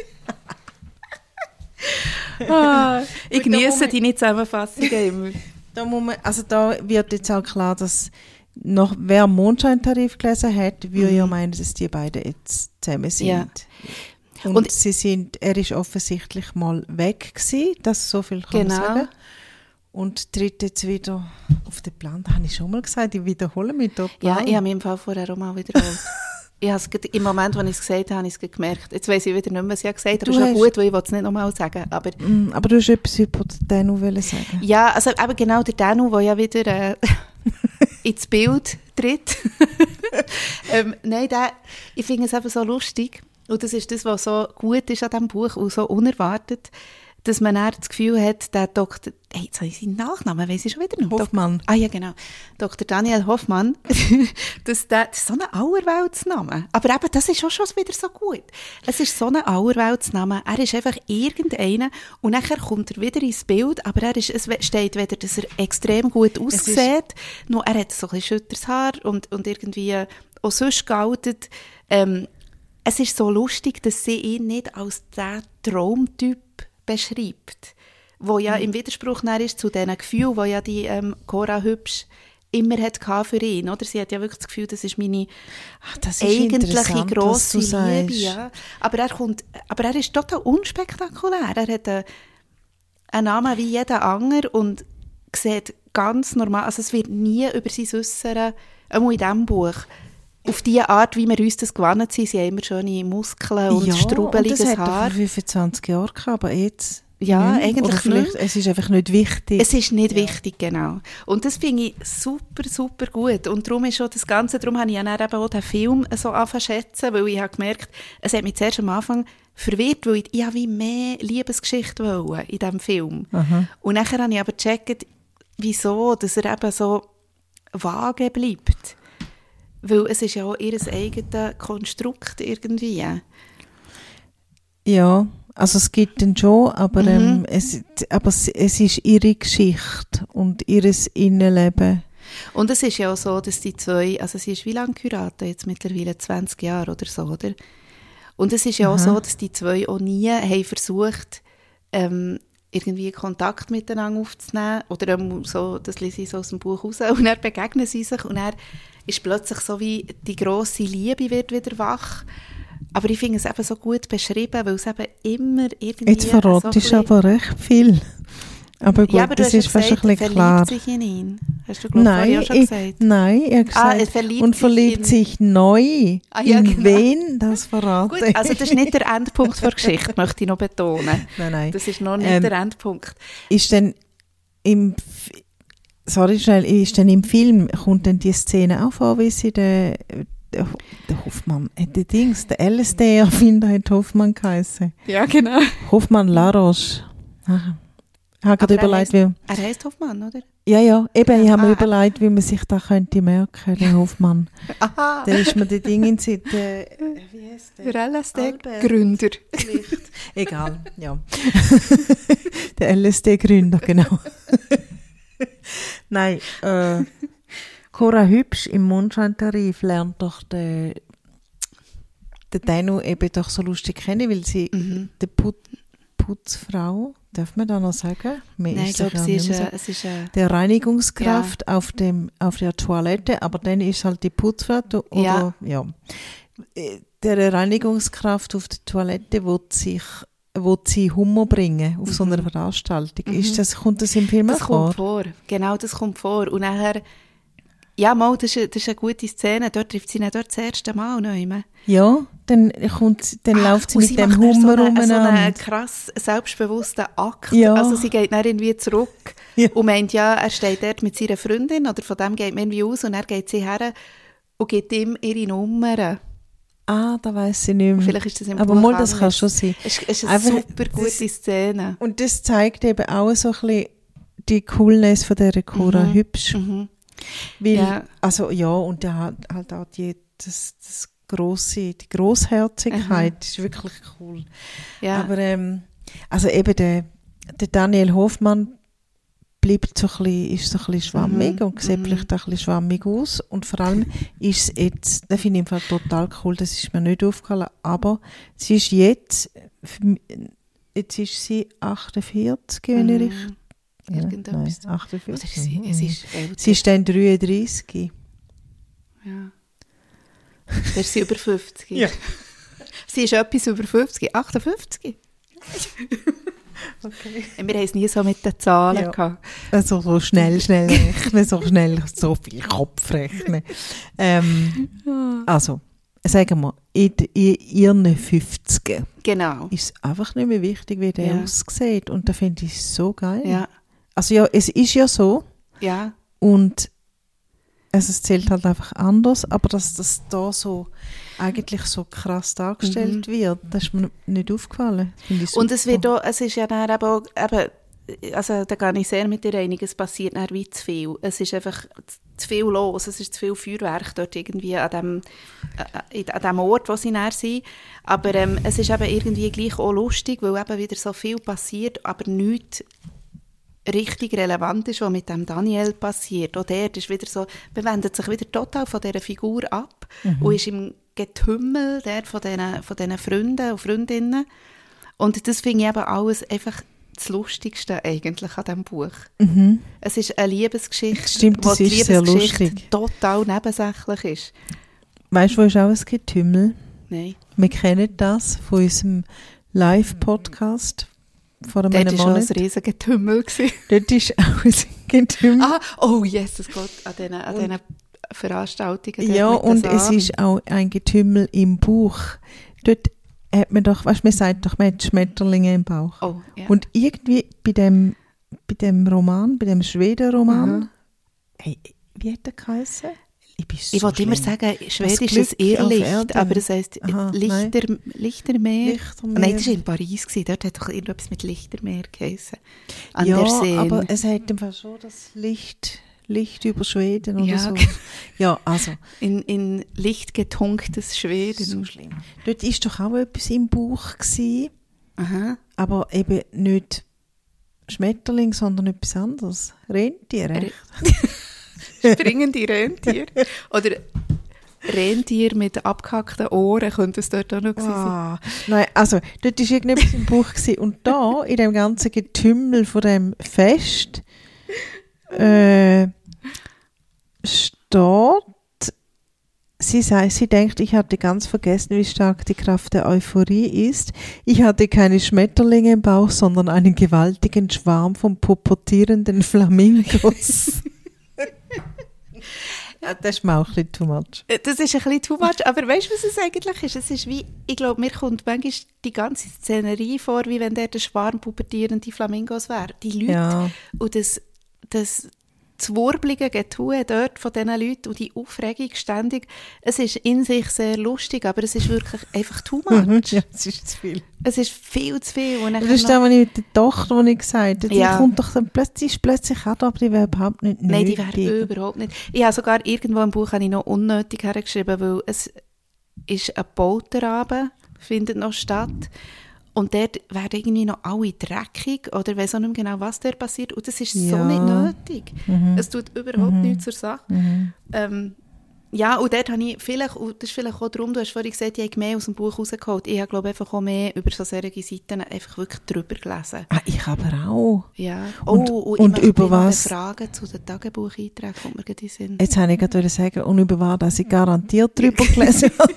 Ah, ich Gut, da muss genieße man- deine Zusammenfassungen immer. Da, muss man, also da wird jetzt auch klar, dass noch, wer Mondscheintarif gelesen hat, würde Mhm. ja meinen, dass die beiden jetzt zusammen sind. Ja. Und, Und- sie sind, er ist offensichtlich mal weg gewesen, das so viel kann Genau. man sagen. Und tritt jetzt wieder auf den Plan. Das habe ich schon mal gesagt, ich wiederhole mich total. Ja, ich habe mich im Fall vorher auch mal wiederholt. Ich habe es gerade, im Moment, als ich es gesagt habe, habe ich es gemerkt. Jetzt weiss ich wieder nicht mehr, was ich gesagt habe. Du Das ist ja hast- gut, weil ich will es nicht nochmal sagen. Aber, Mm, aber du hast etwas über den Danu wollen sagen. ja, also eben genau der Danu, der ja wieder äh, ins Bild tritt. ähm, nein, der, ich finde es eben so lustig. Und das ist das, was so gut ist an diesem Buch und so unerwartet, dass man dann das Gefühl hat, der Doktor, hey, jetzt habe ich seinen Nachnamen, weiss ich schon wieder noch. Hoffmann. Dok- Ah ja, genau. Doktor Daniel Hoffmann. das, der, das ist so ein Allerweltsname. Aber eben, das ist auch schon wieder so gut. Es ist so ein Allerweltsname. Er ist einfach irgendeiner und nachher kommt er wieder ins Bild, aber er ist, es steht weder, dass er extrem gut aussieht, noch er hat so ein bisschen schütteres Haar und, und irgendwie auch sonst gealtet. Ähm, es ist so lustig, dass sie ihn nicht als der Traumtyp beschreibt, wo ja im Widerspruch dann ist zu diesen Gefühlen, die ja die ähm, Cora Hübsch immer hatte für ihn. Oder? Sie hat ja wirklich das Gefühl, das ist meine Ach, das ist eigentliche interessant, grosse was du Liebe. sagst. Ja. Aber, er kommt, aber er ist total unspektakulär. Er hat einen, einen Namen wie jeder andere und sieht ganz normal, also es wird nie über sein Äußere, auch in diesem Buch, auf die Art, wie wir uns das gewohnt sind. Sie haben immer schöne Muskeln und ja, strubbeliges und das Haar. hat er vor fünfundzwanzig Jahren gehabt, aber jetzt... Ja, nicht. eigentlich Oder vielleicht, nicht. es ist einfach nicht wichtig. Es ist nicht wichtig, genau. Und das finde ich super, super gut. Und darum ist schon das Ganze, darum habe ich ja dann eben auch den Film so angefangen zu schätzen, weil ich habe gemerkt, es hat mich zuerst am Anfang verwirrt, weil ich, ich habe wie mehr Liebesgeschichte wollte in diesem Film. Aha. Und nachher habe ich aber gecheckt, wieso, dass er eben so vage bleibt. Weil es ist ja auch ihr eigenes Konstrukt irgendwie. Ja, also es gibt den schon, aber, Mhm. ähm, es, aber es, es ist ihre Geschichte und ihr Innenleben. Und es ist ja auch so, dass die zwei, also sie ist wie lange geheiratet? Jetzt mittlerweile zwanzig Jahre oder so, oder? Und es ist ja auch Aha. so, dass die zwei auch nie haben versucht, ähm, irgendwie Kontakt miteinander aufzunehmen. Oder ähm, so, das lese ich so aus dem Buch raus. Und dann begegnen sie sich und dann ist plötzlich so wie die grosse Liebe wird wieder wach. Aber ich finde es eben so gut beschrieben, weil es eben immer irgendwie... Jetzt verratest so du aber recht viel. Aber gut, ja, aber du das hast ist ja fast gesagt, ein er bisschen verliebt klar. sich in ihn. Hast du, glaube ich, Nein, vorhin auch schon ich, gesagt. nein, ich habe gesagt, Ah, er verliebt und sich verliebt in- sich neu. Ah, ja, in genau. wen, das verrate Gut, also das ist nicht der Endpunkt der Geschichte, möchte ich noch betonen. Nein, nein. Das ist noch nicht Ähm, der Endpunkt. Ist denn im, F- sorry schnell, ist denn im Film, kommt denn die Szene auch vor, wie sie der, der, der Hoffmann, äh, der Dings, der L S D-Erfinder hat Hoffmann geheißen. Ja, genau. Hoffmann Laroche. Ach, ich habe gerade Aber er überlegt, wie, Er heisst Hoffmann, oder? ja, ja, eben, ich habe Ah, mir äh. überlegt, wie man sich da könnte merken, der Hoffmann. Aha, Der ist mir der Ding in Zeit, der, wie heißt der? der L S Albert. D-Gründer. Vielleicht. Egal, ja. Der L S D-Gründer, genau. Nein, äh, Cora Hübsch im Mondscheintarif lernt doch den, den Dino eben doch so lustig kennen, weil sie Mhm. die Put Putzfrau, darf man da noch sagen? Mehr Nein, ich ist sicher glaube, sie nicht ist, mehr so. äh, es ist äh, Der Reinigungskraft auf, dem, auf der Toilette, aber dann ist halt die Putzfrau, du- oder, ja. Äh, Der Reinigungskraft auf der Toilette will sich will sie Humor bringen auf so einer Veranstaltung. Mhm. Ist das, kommt das im Film das auch vor? kommt vor. Genau, das kommt vor. Und nachher, ja, mal, das ist, das ist eine gute Szene. Dort trifft sie ihn dort das erste Mal neu. Ja, dann, kommt, dann Ah, läuft sie und mit dem macht dann Humor so einen, so einen umeinander. krass selbstbewussten Akt. Ja. Also sie geht dann irgendwie zurück Ja. und meint, ja, er steht dort mit seiner Freundin oder von dem geht man irgendwie aus und dann geht sie her und gibt ihm ihre Nummer. Ah, da weiss ich nicht mehr. Vielleicht ist das im Aber Buch mal, das anders. kann schon sein. Es ist, es ist eine Einfach, super gute das- Szene. Und das zeigt eben auch so ein bisschen die Coolness von dieser Cora Mhm. Hübsch. Mhm. Weil, Ja. also ja, und der hat halt auch die, das, das grosse, die Grossherzigkeit ist wirklich cool. Ja. Aber ähm, also eben der, der Daniel Hoffmann bleibt so ein bisschen, ist so ein bisschen schwammig Mhm, und sieht mhm. vielleicht auch ein bisschen schwammig aus. Und vor allem ist es jetzt, das finde ich im Fall total cool, das ist mir nicht aufgefallen, aber sie ist jetzt, jetzt ist sie achtundvierzig, wenn ich Mhm. richtig... Ja, Irgendetwas. nein, achtundvierzig. Oder ist sie, es ist älter. Sie ist dann dreiunddreißig. Ja. Da ist sie über fünfzig. Ja. Sie ist etwas über fünfzig. achtundfünfzig. Okay. Wir haben es nie so mit den Zahlen Ja. gehabt. Also so schnell, schnell rechnen, so schnell, so viel Kopf rechnen. Ähm, also, sagen wir, in, in ihren fünfzigen Genau. ist es einfach nicht mehr wichtig, wie der Ja. aussieht. Und da finde ich es so geil. Ja. Also ja, es ist ja so. Ja. Und also es zählt halt einfach anders, aber dass das da so eigentlich so krass dargestellt Mhm. wird, das ist mir nicht aufgefallen. Finde ich Und es super. wird auch, es ist ja dann eben auch, eben, also da gehe ich sehr mit dir einig, es passiert dann wie zu viel. Es ist einfach zu viel los, es ist zu viel Feuerwerk dort irgendwie an dem, äh, an dem Ort, wo sie dann sind. Aber ähm, es ist eben irgendwie gleich auch lustig, weil eben wieder so viel passiert, aber nichts richtig relevant ist, was mit dem Daniel passiert. Auch der ist wieder so, wendet sich wieder total von dieser Figur ab Mhm. und ist im Getümmel der von diesen, von diesen Freunden und Freundinnen. Und das finde ich eben alles einfach das Lustigste eigentlich an diesem Buch. Mhm. Es ist eine Liebesgeschichte, Stimmt, das wo die ist sehr Liebesgeschichte lustig. total nebensächlich ist. Weißt du, wo ist auch ein Getümmel? Nein. Wir kennen das von unserem Live-Podcast vor einem Dort war schon ein Monat. riesiges Getümmel. gewesen. Dort ist auch ein Getümmel. Ah, oh Jesus Gott, an diesen, an diesen Veranstaltungen. dort Ja, mit den und es Samen. ist auch ein Getümmel im Bauch. Dort hat man doch, weißt du, man sagt doch, man hat Schmetterlinge im Bauch. Oh, ja. Und irgendwie bei dem, bei dem Roman, bei dem Schweden-Roman, Mhm. hey, wie hat der geheißen? Ich bin so Ich wollte immer schlimm. sagen, Schwedisch Glück ist Irrlicht, auf Erden. aber es heisst Aha, Lichter, Lichtermeer. Lichtermeer. Nein, das war in Paris. Gewesen. Dort hat doch irgendetwas mit Lichtermeer geheißen. An ja, der See. aber es hat einfach schon das Licht, Licht über Schweden oder Ja, so. okay. Ja, also, In, in lichtgetunktes Schweden. so schlimm. Dort war doch auch etwas im Buch gewesen, Aha. aber eben nicht Schmetterling, sondern etwas anderes. Rentier, echt? Springende Rentier. Oder Rentier mit abgehackten Ohren könnte es dort auch noch gewesen sein. Ah, nein, also dort war irgendetwas im Buch gewesen. Und da, in dem ganzen Getümmel von dem Fest, äh, steht, sie sagt, sie denkt, ich hatte ganz vergessen, wie stark die Kraft der Euphorie ist. Ich hatte keine Schmetterlinge im Bauch, sondern einen gewaltigen Schwarm von pupotierenden Flamingos. Ja, das ist mir auch ein bisschen too much. Das ist ein bisschen too much, aber weißt du, was es eigentlich ist? Es ist wie, ich glaube, mir kommt manchmal die ganze Szenerie vor, wie wenn der der Schwarm pubertierende Flamingos wäre. Die Leute Ja. und das, das, das wurbelige Getue dort von diesen Leuten und die Aufregung ständig, es ist in sich sehr lustig, aber es ist wirklich einfach too much. Ja, es ist zu viel. Es ist viel zu viel. Und dann Das ist noch- das, was ich mit der Tochter, die ich gesagt habe. Die Ja. kommt doch dann plötzlich, ist plötzlich auch da, aber die wäre überhaupt nicht Nein, die nötig. wäre überhaupt nicht. Ich habe sogar irgendwo im Buch habe ich noch unnötig hergeschrieben, weil es ist ein Polterabend, findet noch statt. Und dort werden irgendwie noch alle dreckig oder weiss auch nicht mehr genau, was da passiert. Und das ist so Ja. nicht nötig. Mhm. Es tut überhaupt Mhm. nichts zur Sache. Mhm. Ähm, ja, und dort habe ich vielleicht, und das ist vielleicht auch darum, du hast vorhin gesagt, ich habe mehr aus dem Buch rausgeholt. Ich habe, glaube ich, einfach auch mehr über so solche Seiten einfach wirklich drüber gelesen. Ah, ich aber auch. Ja. Und- oh, und, und ich möchte über dich noch was? Fragen zu den Tagebucheinträgen, kommt mir gerade in den Sinn. Jetzt habe ich gerade sagen, und über was, dass ich garantiert drüber gelesen habe.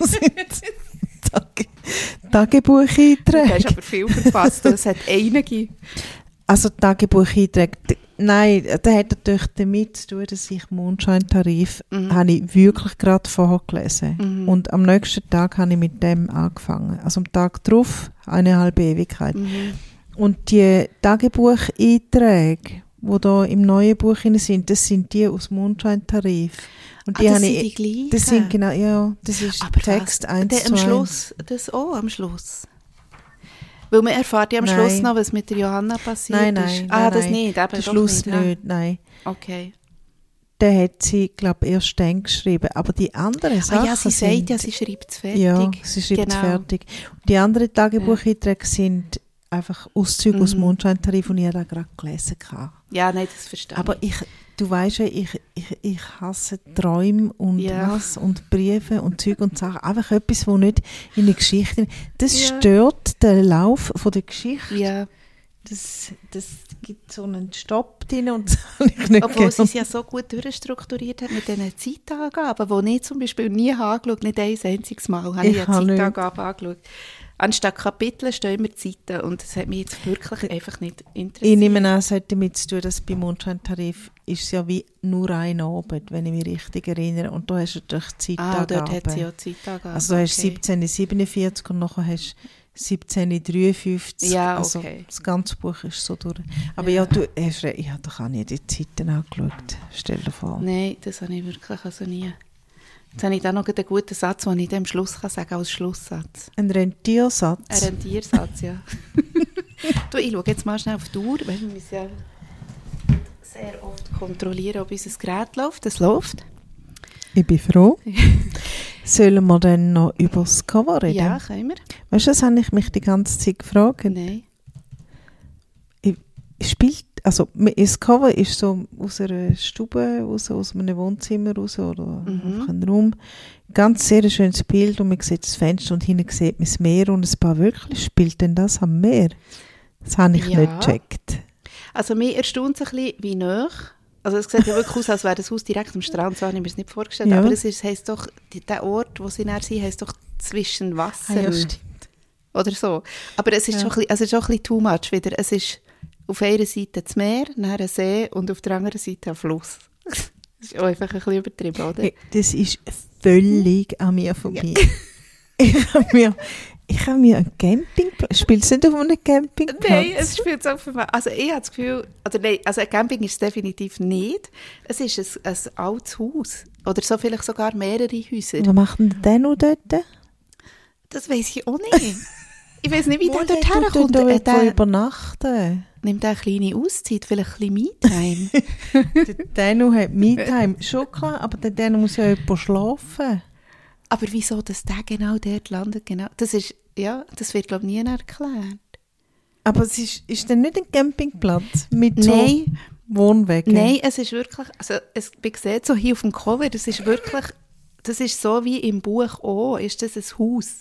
Tage, Du hast Tagebucheinträge. aber viel verpasst. Es hat einige. Also Tagebucheinträge, d- nein, das hat natürlich damit zu tun, dass ich Mondscheintarif Mhm. habe ich wirklich gerade vorher gelesen. Mhm. Und am nächsten Tag habe ich mit dem angefangen. Also am Tag drauf eine halbe Ewigkeit. Mhm. Und die Tagebucheinträge, die da im neuen Buch drin sind, das sind die aus Mondscheintarif. Und Ah, die das habe sind ich, die gleichen? das sind genau, ja, das ist Aber Text was? eins Der, zu am eins. Schluss, das auch am Schluss. Weil man erfährt ja am Nein. Schluss noch, was mit der Johanna passiert Nein, ist. nein, Ah, nein, das nein. nicht, eben Der doch Schluss nicht. nicht, nein. Ja. Okay. Den hat sie, glaube ich, erst dann geschrieben. Aber die anderen Sachen Ah ja, sie sagt sind, ja, sie schreibt es fertig. ja, sie schreibt es Genau. fertig. Und die anderen Tagebucheinträge sind einfach Auszüge aus Mhm. Mondscheintarif, und ich habe da gerade gelesen. hatte. Ja, nein, das verstehe Aber ich, du weißt ja, ich, ich, ich hasse Träume und Ja. was und Briefe und Zeug und Sachen. Einfach etwas, das nicht in der Geschichte... Das Ja. stört den Lauf von der Geschichte. ich. Ja. Das, das gibt so einen Stopp drin und das habe ich nicht Obwohl sie gern. es ja so gut durchstrukturiert hat mit diesen Zeitangaben, die ich zum Beispiel nie habe angeschaut, nicht ein einziges Mal habe ich Ich eine habe nicht. Zeitangabe angeschaut. Anstatt Kapitel stehen immer Zeiten und das hat mich jetzt wirklich einfach nicht interessiert. Ich nehme an, es hat damit zu tun, dass beim Mondscheintarif ist es ja wie nur ein Abend, wenn ich mich richtig erinnere. Und da hast du natürlich Zeitangaben. Ah, dort hat sie ja Zeitangaben. Also du hast okay. siebzehn siebenundvierzig und nachher hast du siebzehn dreiundfünfzig. Ja, also okay. das ganze Buch ist so durch. Aber Ja. ja, du hast recht, ich habe doch auch nie die Zeiten angeschaut. Stell dir vor. Nein, das habe ich wirklich also nie. Jetzt habe ich da noch einen guten Satz, den ich dann am Schluss kann sagen als Schlusssatz. Ein Rentiersatz. Ein Rentiersatz, ja. Du, ich schaue jetzt mal schnell auf die Uhr, weil wir müssen ja sehr oft kontrollieren, ob unser Gerät läuft. Es läuft. Ich bin froh. Sollen wir dann noch über das Cover reden? Ja, können wir. Weißt du, das habe ich mich die ganze Zeit gefragt. Nein. Ich, spielt, also das Cover ist so aus einer Stube, raus, aus einem Wohnzimmer raus oder Mhm. einfach ein Raum. Ganz sehr schönes Bild und man sieht das Fenster und hinten sieht man das Meer und ein paar wirklich spielt denn das am Meer? Das habe ich Ja. nicht gecheckt. Also mir erstaunt es ein bisschen, wie nah. Also es sieht ja wirklich aus, als wäre das Haus direkt am Strand, so habe ich mir das nicht vorgestellt. Ja. Aber es ist, heisst doch, die- der Ort, wo sie näher sind, heisst doch zwischen Wasser Ah, ja, stimmt. oder so. Aber es ist, Ja. schon ein bisschen, also es ist schon ein bisschen too much wieder. Es ist auf einer Seite das Meer, dann ein See und auf der anderen Seite ein Fluss. Das ist auch einfach ein bisschen übertrieben, oder? Hey, das ist völlig an mir vorbei. ich habe mir, ich habe mir einen Campingplatz. Spielst du nicht auf einem Campingplatz? Nein, es spielt so für mich. Also ich habe das Gefühl, oder nein, also ein Camping ist es definitiv nicht. Es ist ein, ein altes Haus. Oder so vielleicht sogar mehrere Häuser. Was macht denn der noch dort? Das weiss ich auch nicht. Ich weiss nicht, wie der dort tut herkommt. dort Äh, irgendwo der übernachten. nimmt eine kleine Auszeit, vielleicht ein bisschen Me-Time. Der Danu hat Me-Time, schon klar, aber der Danu muss ja jemand schlafen. Aber wieso, dass der genau dort landet? Genau, das ist, ja, das wird, glaube ich, nie erklärt. Aber es ist, ist denn nicht ein Campingplatz mit so Nein. Wohnwegen? Nein, es ist wirklich, also es, man sieht so hier auf dem Cover, das ist wirklich, das ist so wie im Buch auch, ist das ein Haus.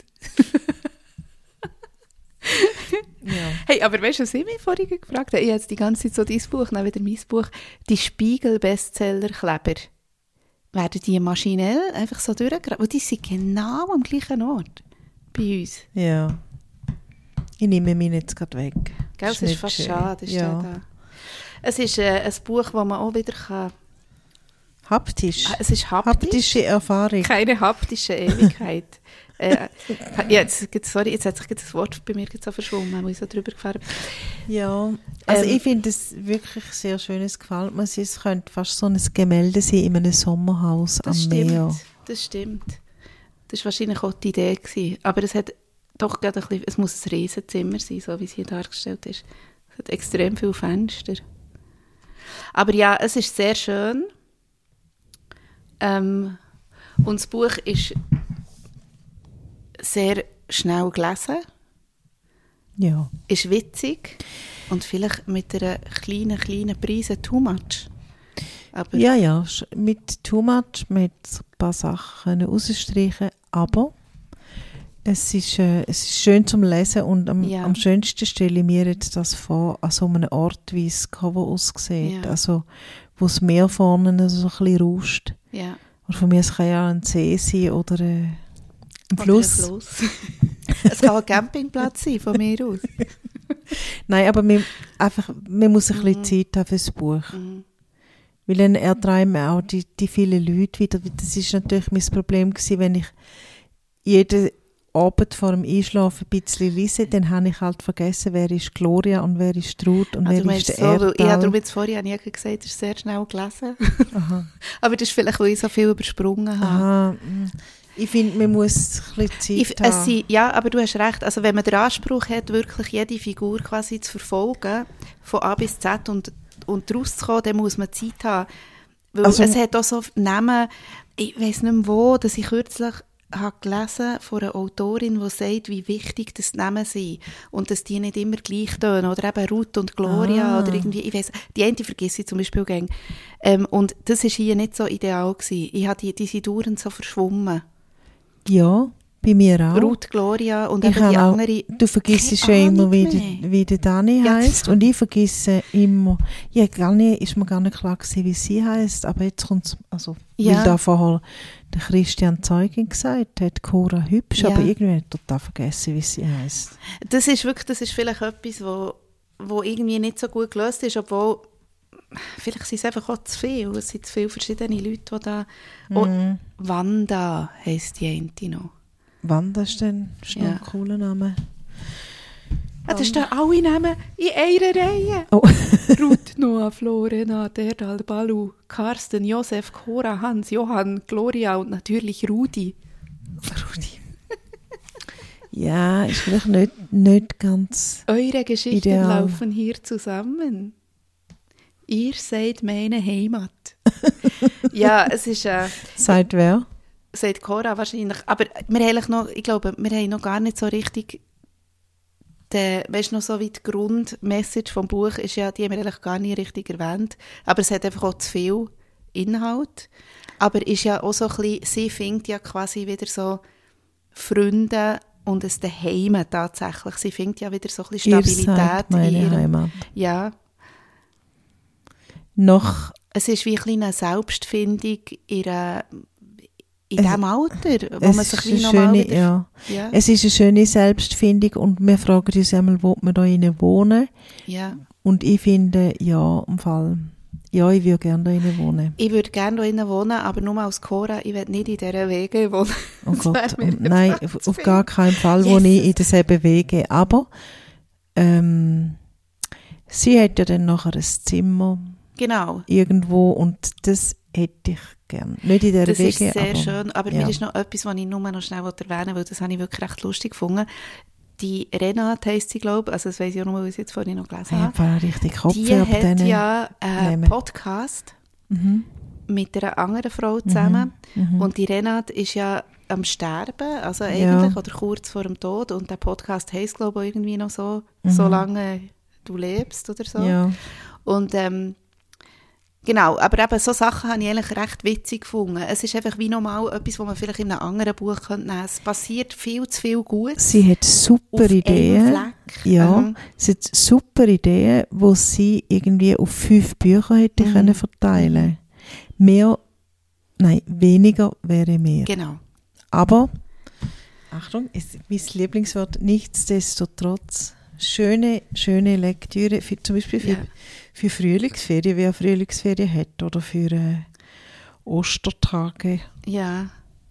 Ja. Hey, aber weißt du, was ich mich vorhin gefragt habe? Ich habe jetzt die ganze Zeit so dein Buch, dann wieder mein Buch, die Spiegel-Bestseller-Kleber. Werden die maschinell einfach so durchgegraben? Und die sind genau am gleichen Ort bei uns. Ja. Ich nehme mich jetzt gerade weg. Gell, es ist nicht fast schön. schade. Ist Ja. der da. Es ist äh, ein Buch, das man auch wieder kann... Haptisch. Ah, es ist haptisch. Haptische Erfahrung. Keine haptische Ewigkeit. äh, ja, jetzt, jetzt- sorry, jetzt hat sich jetzt das Wort bei mir jetzt so verschwommen, wo ich so drüber gefahren bin. Ja, also Ähm, ich finde es wirklich sehr schön, es gefällt mir. Es könnte fast so ein Gemälde sein in einem Sommerhaus Das am stimmt, Meer. das stimmt. Das war wahrscheinlich auch die Idee gewesen. Aber es hat doch gerade ein bisschen, es muss ein Riesenzimmer sein, so wie es hier dargestellt ist. Es hat extrem viele Fenster. Aber ja, es ist sehr schön. Ähm, und das Buch ist sehr schnell gelesen, Ja. ist witzig und vielleicht mit einer kleinen, kleinen Prise too much. Aber Ja, ja, sch- mit Too Much, mit ein paar Sachen rausstreichen, aber es ist, äh, es ist schön zum Lesen und am, Ja. am schönsten stelle ich mir jetzt das vor, an so einem Ort, wie das Cover aussieht, Ja. also wo das Meer vorne so ein bisschen rauscht. ja. Und von mir es kann ja ein See sein oder äh, ein Oder Fluss. ein Fluss. Es kann ein Campingplatz sein, von mir aus. Nein, aber man, einfach, man muss ein bisschen Mhm. Zeit haben für das Buch. Mhm. Weil dann ertreiben auch die, die vielen Leute wieder. Das ist natürlich mein Problem gewesen, wenn ich jeden Abend vor dem Einschlafen ein bisschen lese, dann habe ich halt vergessen, wer ist Gloria und wer ist Trud und Ah, du wer ist meinst der so, weil ich habe Erdal. darum jetzt vorhin habe ich gesagt, es ist sehr schnell gelesen. Aha. Aber das ist vielleicht, weil ich so viel übersprungen habe. Aha. mm. Ich finde, man muss ein bisschen Ich, Zeit es haben. sind, ja, aber du hast recht. Also wenn man den Anspruch hat, wirklich jede Figur quasi zu verfolgen, von A bis Z und, und rauszukommen, dann muss man Zeit haben. Weil Also- es hat auch so Namen, ich weiss nicht mehr wo, dass ich kürzlich habe gelesen von einer Autorin, die sagt, wie wichtig das Namen sind und dass die nicht immer gleich tönen. Oder eben Ruth und Gloria Ah. oder irgendwie, ich weiss, die eine vergesse ich zum Beispiel gern. Ähm, und das war hier nicht so ideal gewesen. Ich habe die, die sind dauernd so verschwommen. Ja, Bei mir auch. Ruth Gloria und Ich eben die habe auch- andere. Du vergisst Keine ja immer, Ahnung wie, mehr. die, wie der Dani Ja, heisst. Und ich vergesse immer, ja, gar nicht, ist mir gar nicht klar gewesen, wie sie heisst. Aber jetzt kommt es, also, Ja. weil da vorher der Christian Zeugin gesagt hat, Cora Hübsch, Ja. aber irgendwie habe ich total vergessen, wie sie heisst. Das ist wirklich, das ist vielleicht etwas, wo, wo irgendwie nicht so gut gelöst ist, obwohl vielleicht sind es einfach auch zu viel. Es sind zu viele verschiedene Leute, die da... Oh, Mhm. Wanda heisst die eine noch. Wann das denn? Das ist noch Ja. ein cooler Name. Ah, das stehen alle Namen in einer Reihe. Oh. Ruth, Noah, Florena, Derdal, Balu, Carsten, Josef, Cora, Hans, Johann, Gloria und natürlich Rudi. Rudi. Ja, ist vielleicht nicht, nicht ganz... Eure Geschichten Ideal. laufen hier zusammen. Ihr seid meine Heimat. Ja, es ist... Äh, Sagt wer? sagt Cora wahrscheinlich. Aber wir haben eigentlich noch, ich glaube, wir haben noch gar nicht so richtig, der, weißt du, noch so wie die Grundmessage vom Buch ist ja, die haben wir eigentlich gar nicht richtig erwähnt. Aber es hat einfach auch zu viel Inhalt. Aber ist ja auch so ein bisschen, sie findet ja quasi wieder so Freunde und es Daheim tatsächlich. Sie findet ja wieder so ein bisschen Ihr Stabilität seid meine in ihrem, Heimat. ja. Noch... Es ist wie ein bisschen eine Selbstfindung in, einer, in Es- diesem Alter, wo Es man sich ist wie eine nochmal schöne, wieder... ja. Ja, Es ist eine schöne Selbstfindung und wir fragen uns einmal, wo wir da innen wohnen. ja. Und ich finde, ja, im Fall, ja, ich würde gerne da innen wohnen. Ich würde gerne da drinnen wohnen, aber nur als Cora. Ich will nicht in dieser Wege wohnen. Oh Das Gott, wäre mir und nein, einfach auf, zu auf viel. gar keinen Fall wohne ich Jesus. in derselben Wege. Aber ähm, sie hat ja dann nachher ein Zimmer Genau. irgendwo und das hätte ich gern. Nicht in dieser Das Wege, ist sehr aber schön. Aber ja. mir ist noch etwas, was ich nur noch schnell erwähnen will, weil das habe ich wirklich recht lustig gefunden. Die Renate heisst sie, glaube ich, also das weiss ich auch nur, weil ich es jetzt vorhin noch gelesen ich habe. habe richtig Kopf Die ab hat denen. ja einen Namen. Podcast Mhm. mit einer anderen Frau zusammen. Mhm. Und die Renate ist ja am Sterben, also Ja. eigentlich, oder kurz vor dem Tod. Und der Podcast heisst, glaube ich, auch irgendwie noch so, Mhm. «Solange du lebst» oder so. Ja. Und ähm, genau, aber eben so Sachen habe ich eigentlich recht witzig gefunden. Es ist einfach wie normal etwas, was man vielleicht in einem anderen Buch könnte nehmen könnte. Es passiert viel zu viel Gutes. Sie hat super auf Ideen. einem Fleck. Ja, Mhm. sie hat super Ideen, die sie irgendwie auf fünf Bücher hätte Mhm. können verteilen. Mehr, nein, weniger wäre mehr. Genau. Aber, Achtung, ist mein Lieblingswort, nichtsdestotrotz, schöne, schöne Lektüre, für, zum Beispiel für, Ja. für Frühlingsferien, wer Frühlingsferien hat, oder für äh, Ostertage, Ja.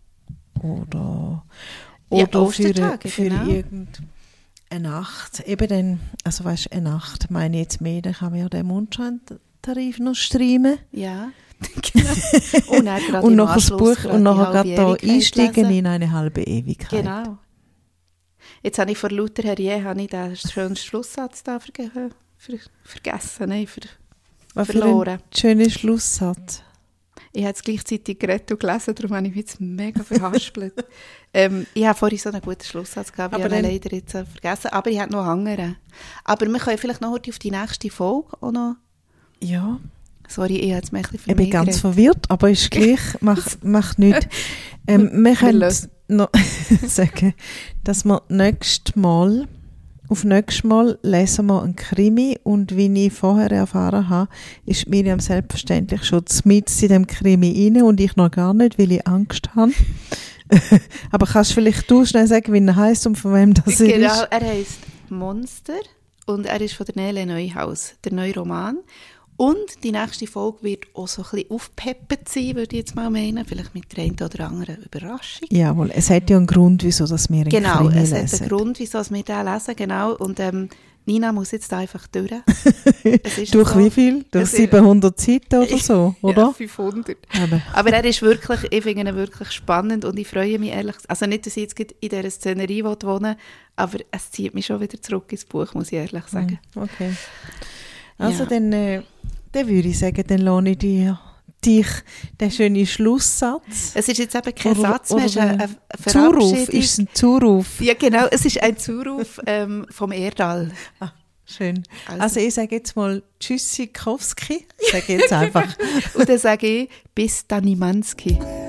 oder, Ja, oder Ostertage, für, für genau. irgendeine Nacht. Eben dann, also weißt du, eine Nacht meine ich jetzt mehr, dann kann man ja den Mundscheintarif noch streamen. Ja. Genau. Und, dann gerade Und im nachher das Anschluss Buch gerade und die nachher halbe gerade da Ewigkeit einsteigen lesen. in eine halbe Ewigkeit. Genau. Jetzt habe ich vor lauter Herrie habe ich den schönen Schlusssatz da verge ver vergessen. Nein, ver Was für verloren. ein schöner Schlusssatz. Ich habe es gleichzeitig geredet und gelesen, darum habe ich mich jetzt mega verhaspelt. ähm, ich habe vorhin so einen guten Schlusssatz gehabt, ich Aber habe ihn dann- leider jetzt äh, vergessen, aber ich habe noch anderen. Aber wir können vielleicht noch heute auf die nächste Folge auch noch... Ja, Sorry, ich habe jetzt ein bisschen für ich bin mich ganz geredet. verwirrt, aber ist gleich, macht, macht nichts. Ähm, wir können lösen. noch sagen, dass wir nächstes Mal, auf nächstes Mal lesen wir einen Krimi und wie ich vorher erfahren habe, ist Miriam selbstverständlich schon mitten in dem Krimi rein und ich noch gar nicht, weil ich Angst habe. Aber kannst du vielleicht du schnell sagen, wie er heisst und von wem das er Genau, ist? er heisst Monster und er ist von der Nele Neuhaus, der neue Roman. Und die nächste Folge wird auch so ein bisschen aufgepeppert sein, würde ich jetzt mal meinen. Vielleicht mit der einen oder anderen Überraschung. Jawohl, es hat ja einen Grund, wieso dass wir einen Genau, Krimi es lesen. hat einen Grund, wieso wir den lesen, genau. Und ähm, Nina muss jetzt da einfach durch. Es ist Durch so. wie viel? Durch Es ist- siebenhundert Seiten oder so, Ja, oder? fünfhundert. Eben. Aber er ist wirklich, ich finde ihn wirklich spannend und ich freue mich ehrlich, also nicht, dass ich jetzt gerade in dieser Szenerie wohnen will, aber es zieht mich schon wieder zurück ins Buch, muss ich ehrlich sagen. Okay. Also Ja. dann, äh, dann würde ich sagen, dann lohne ich dir, dich den schönen Schlusssatz. Es ist jetzt eben kein Oder- Satz mehr, es ist oder eine, eine Zuruf, Verabschiedung. ist es ein Zuruf? Ja, genau, es ist ein Zuruf ähm, vom Erdal. Ah, schön. Also- Also, ich sage jetzt mal Tschüssikowski. Ich sage jetzt einfach. Und dann sage ich, bis Danimanski.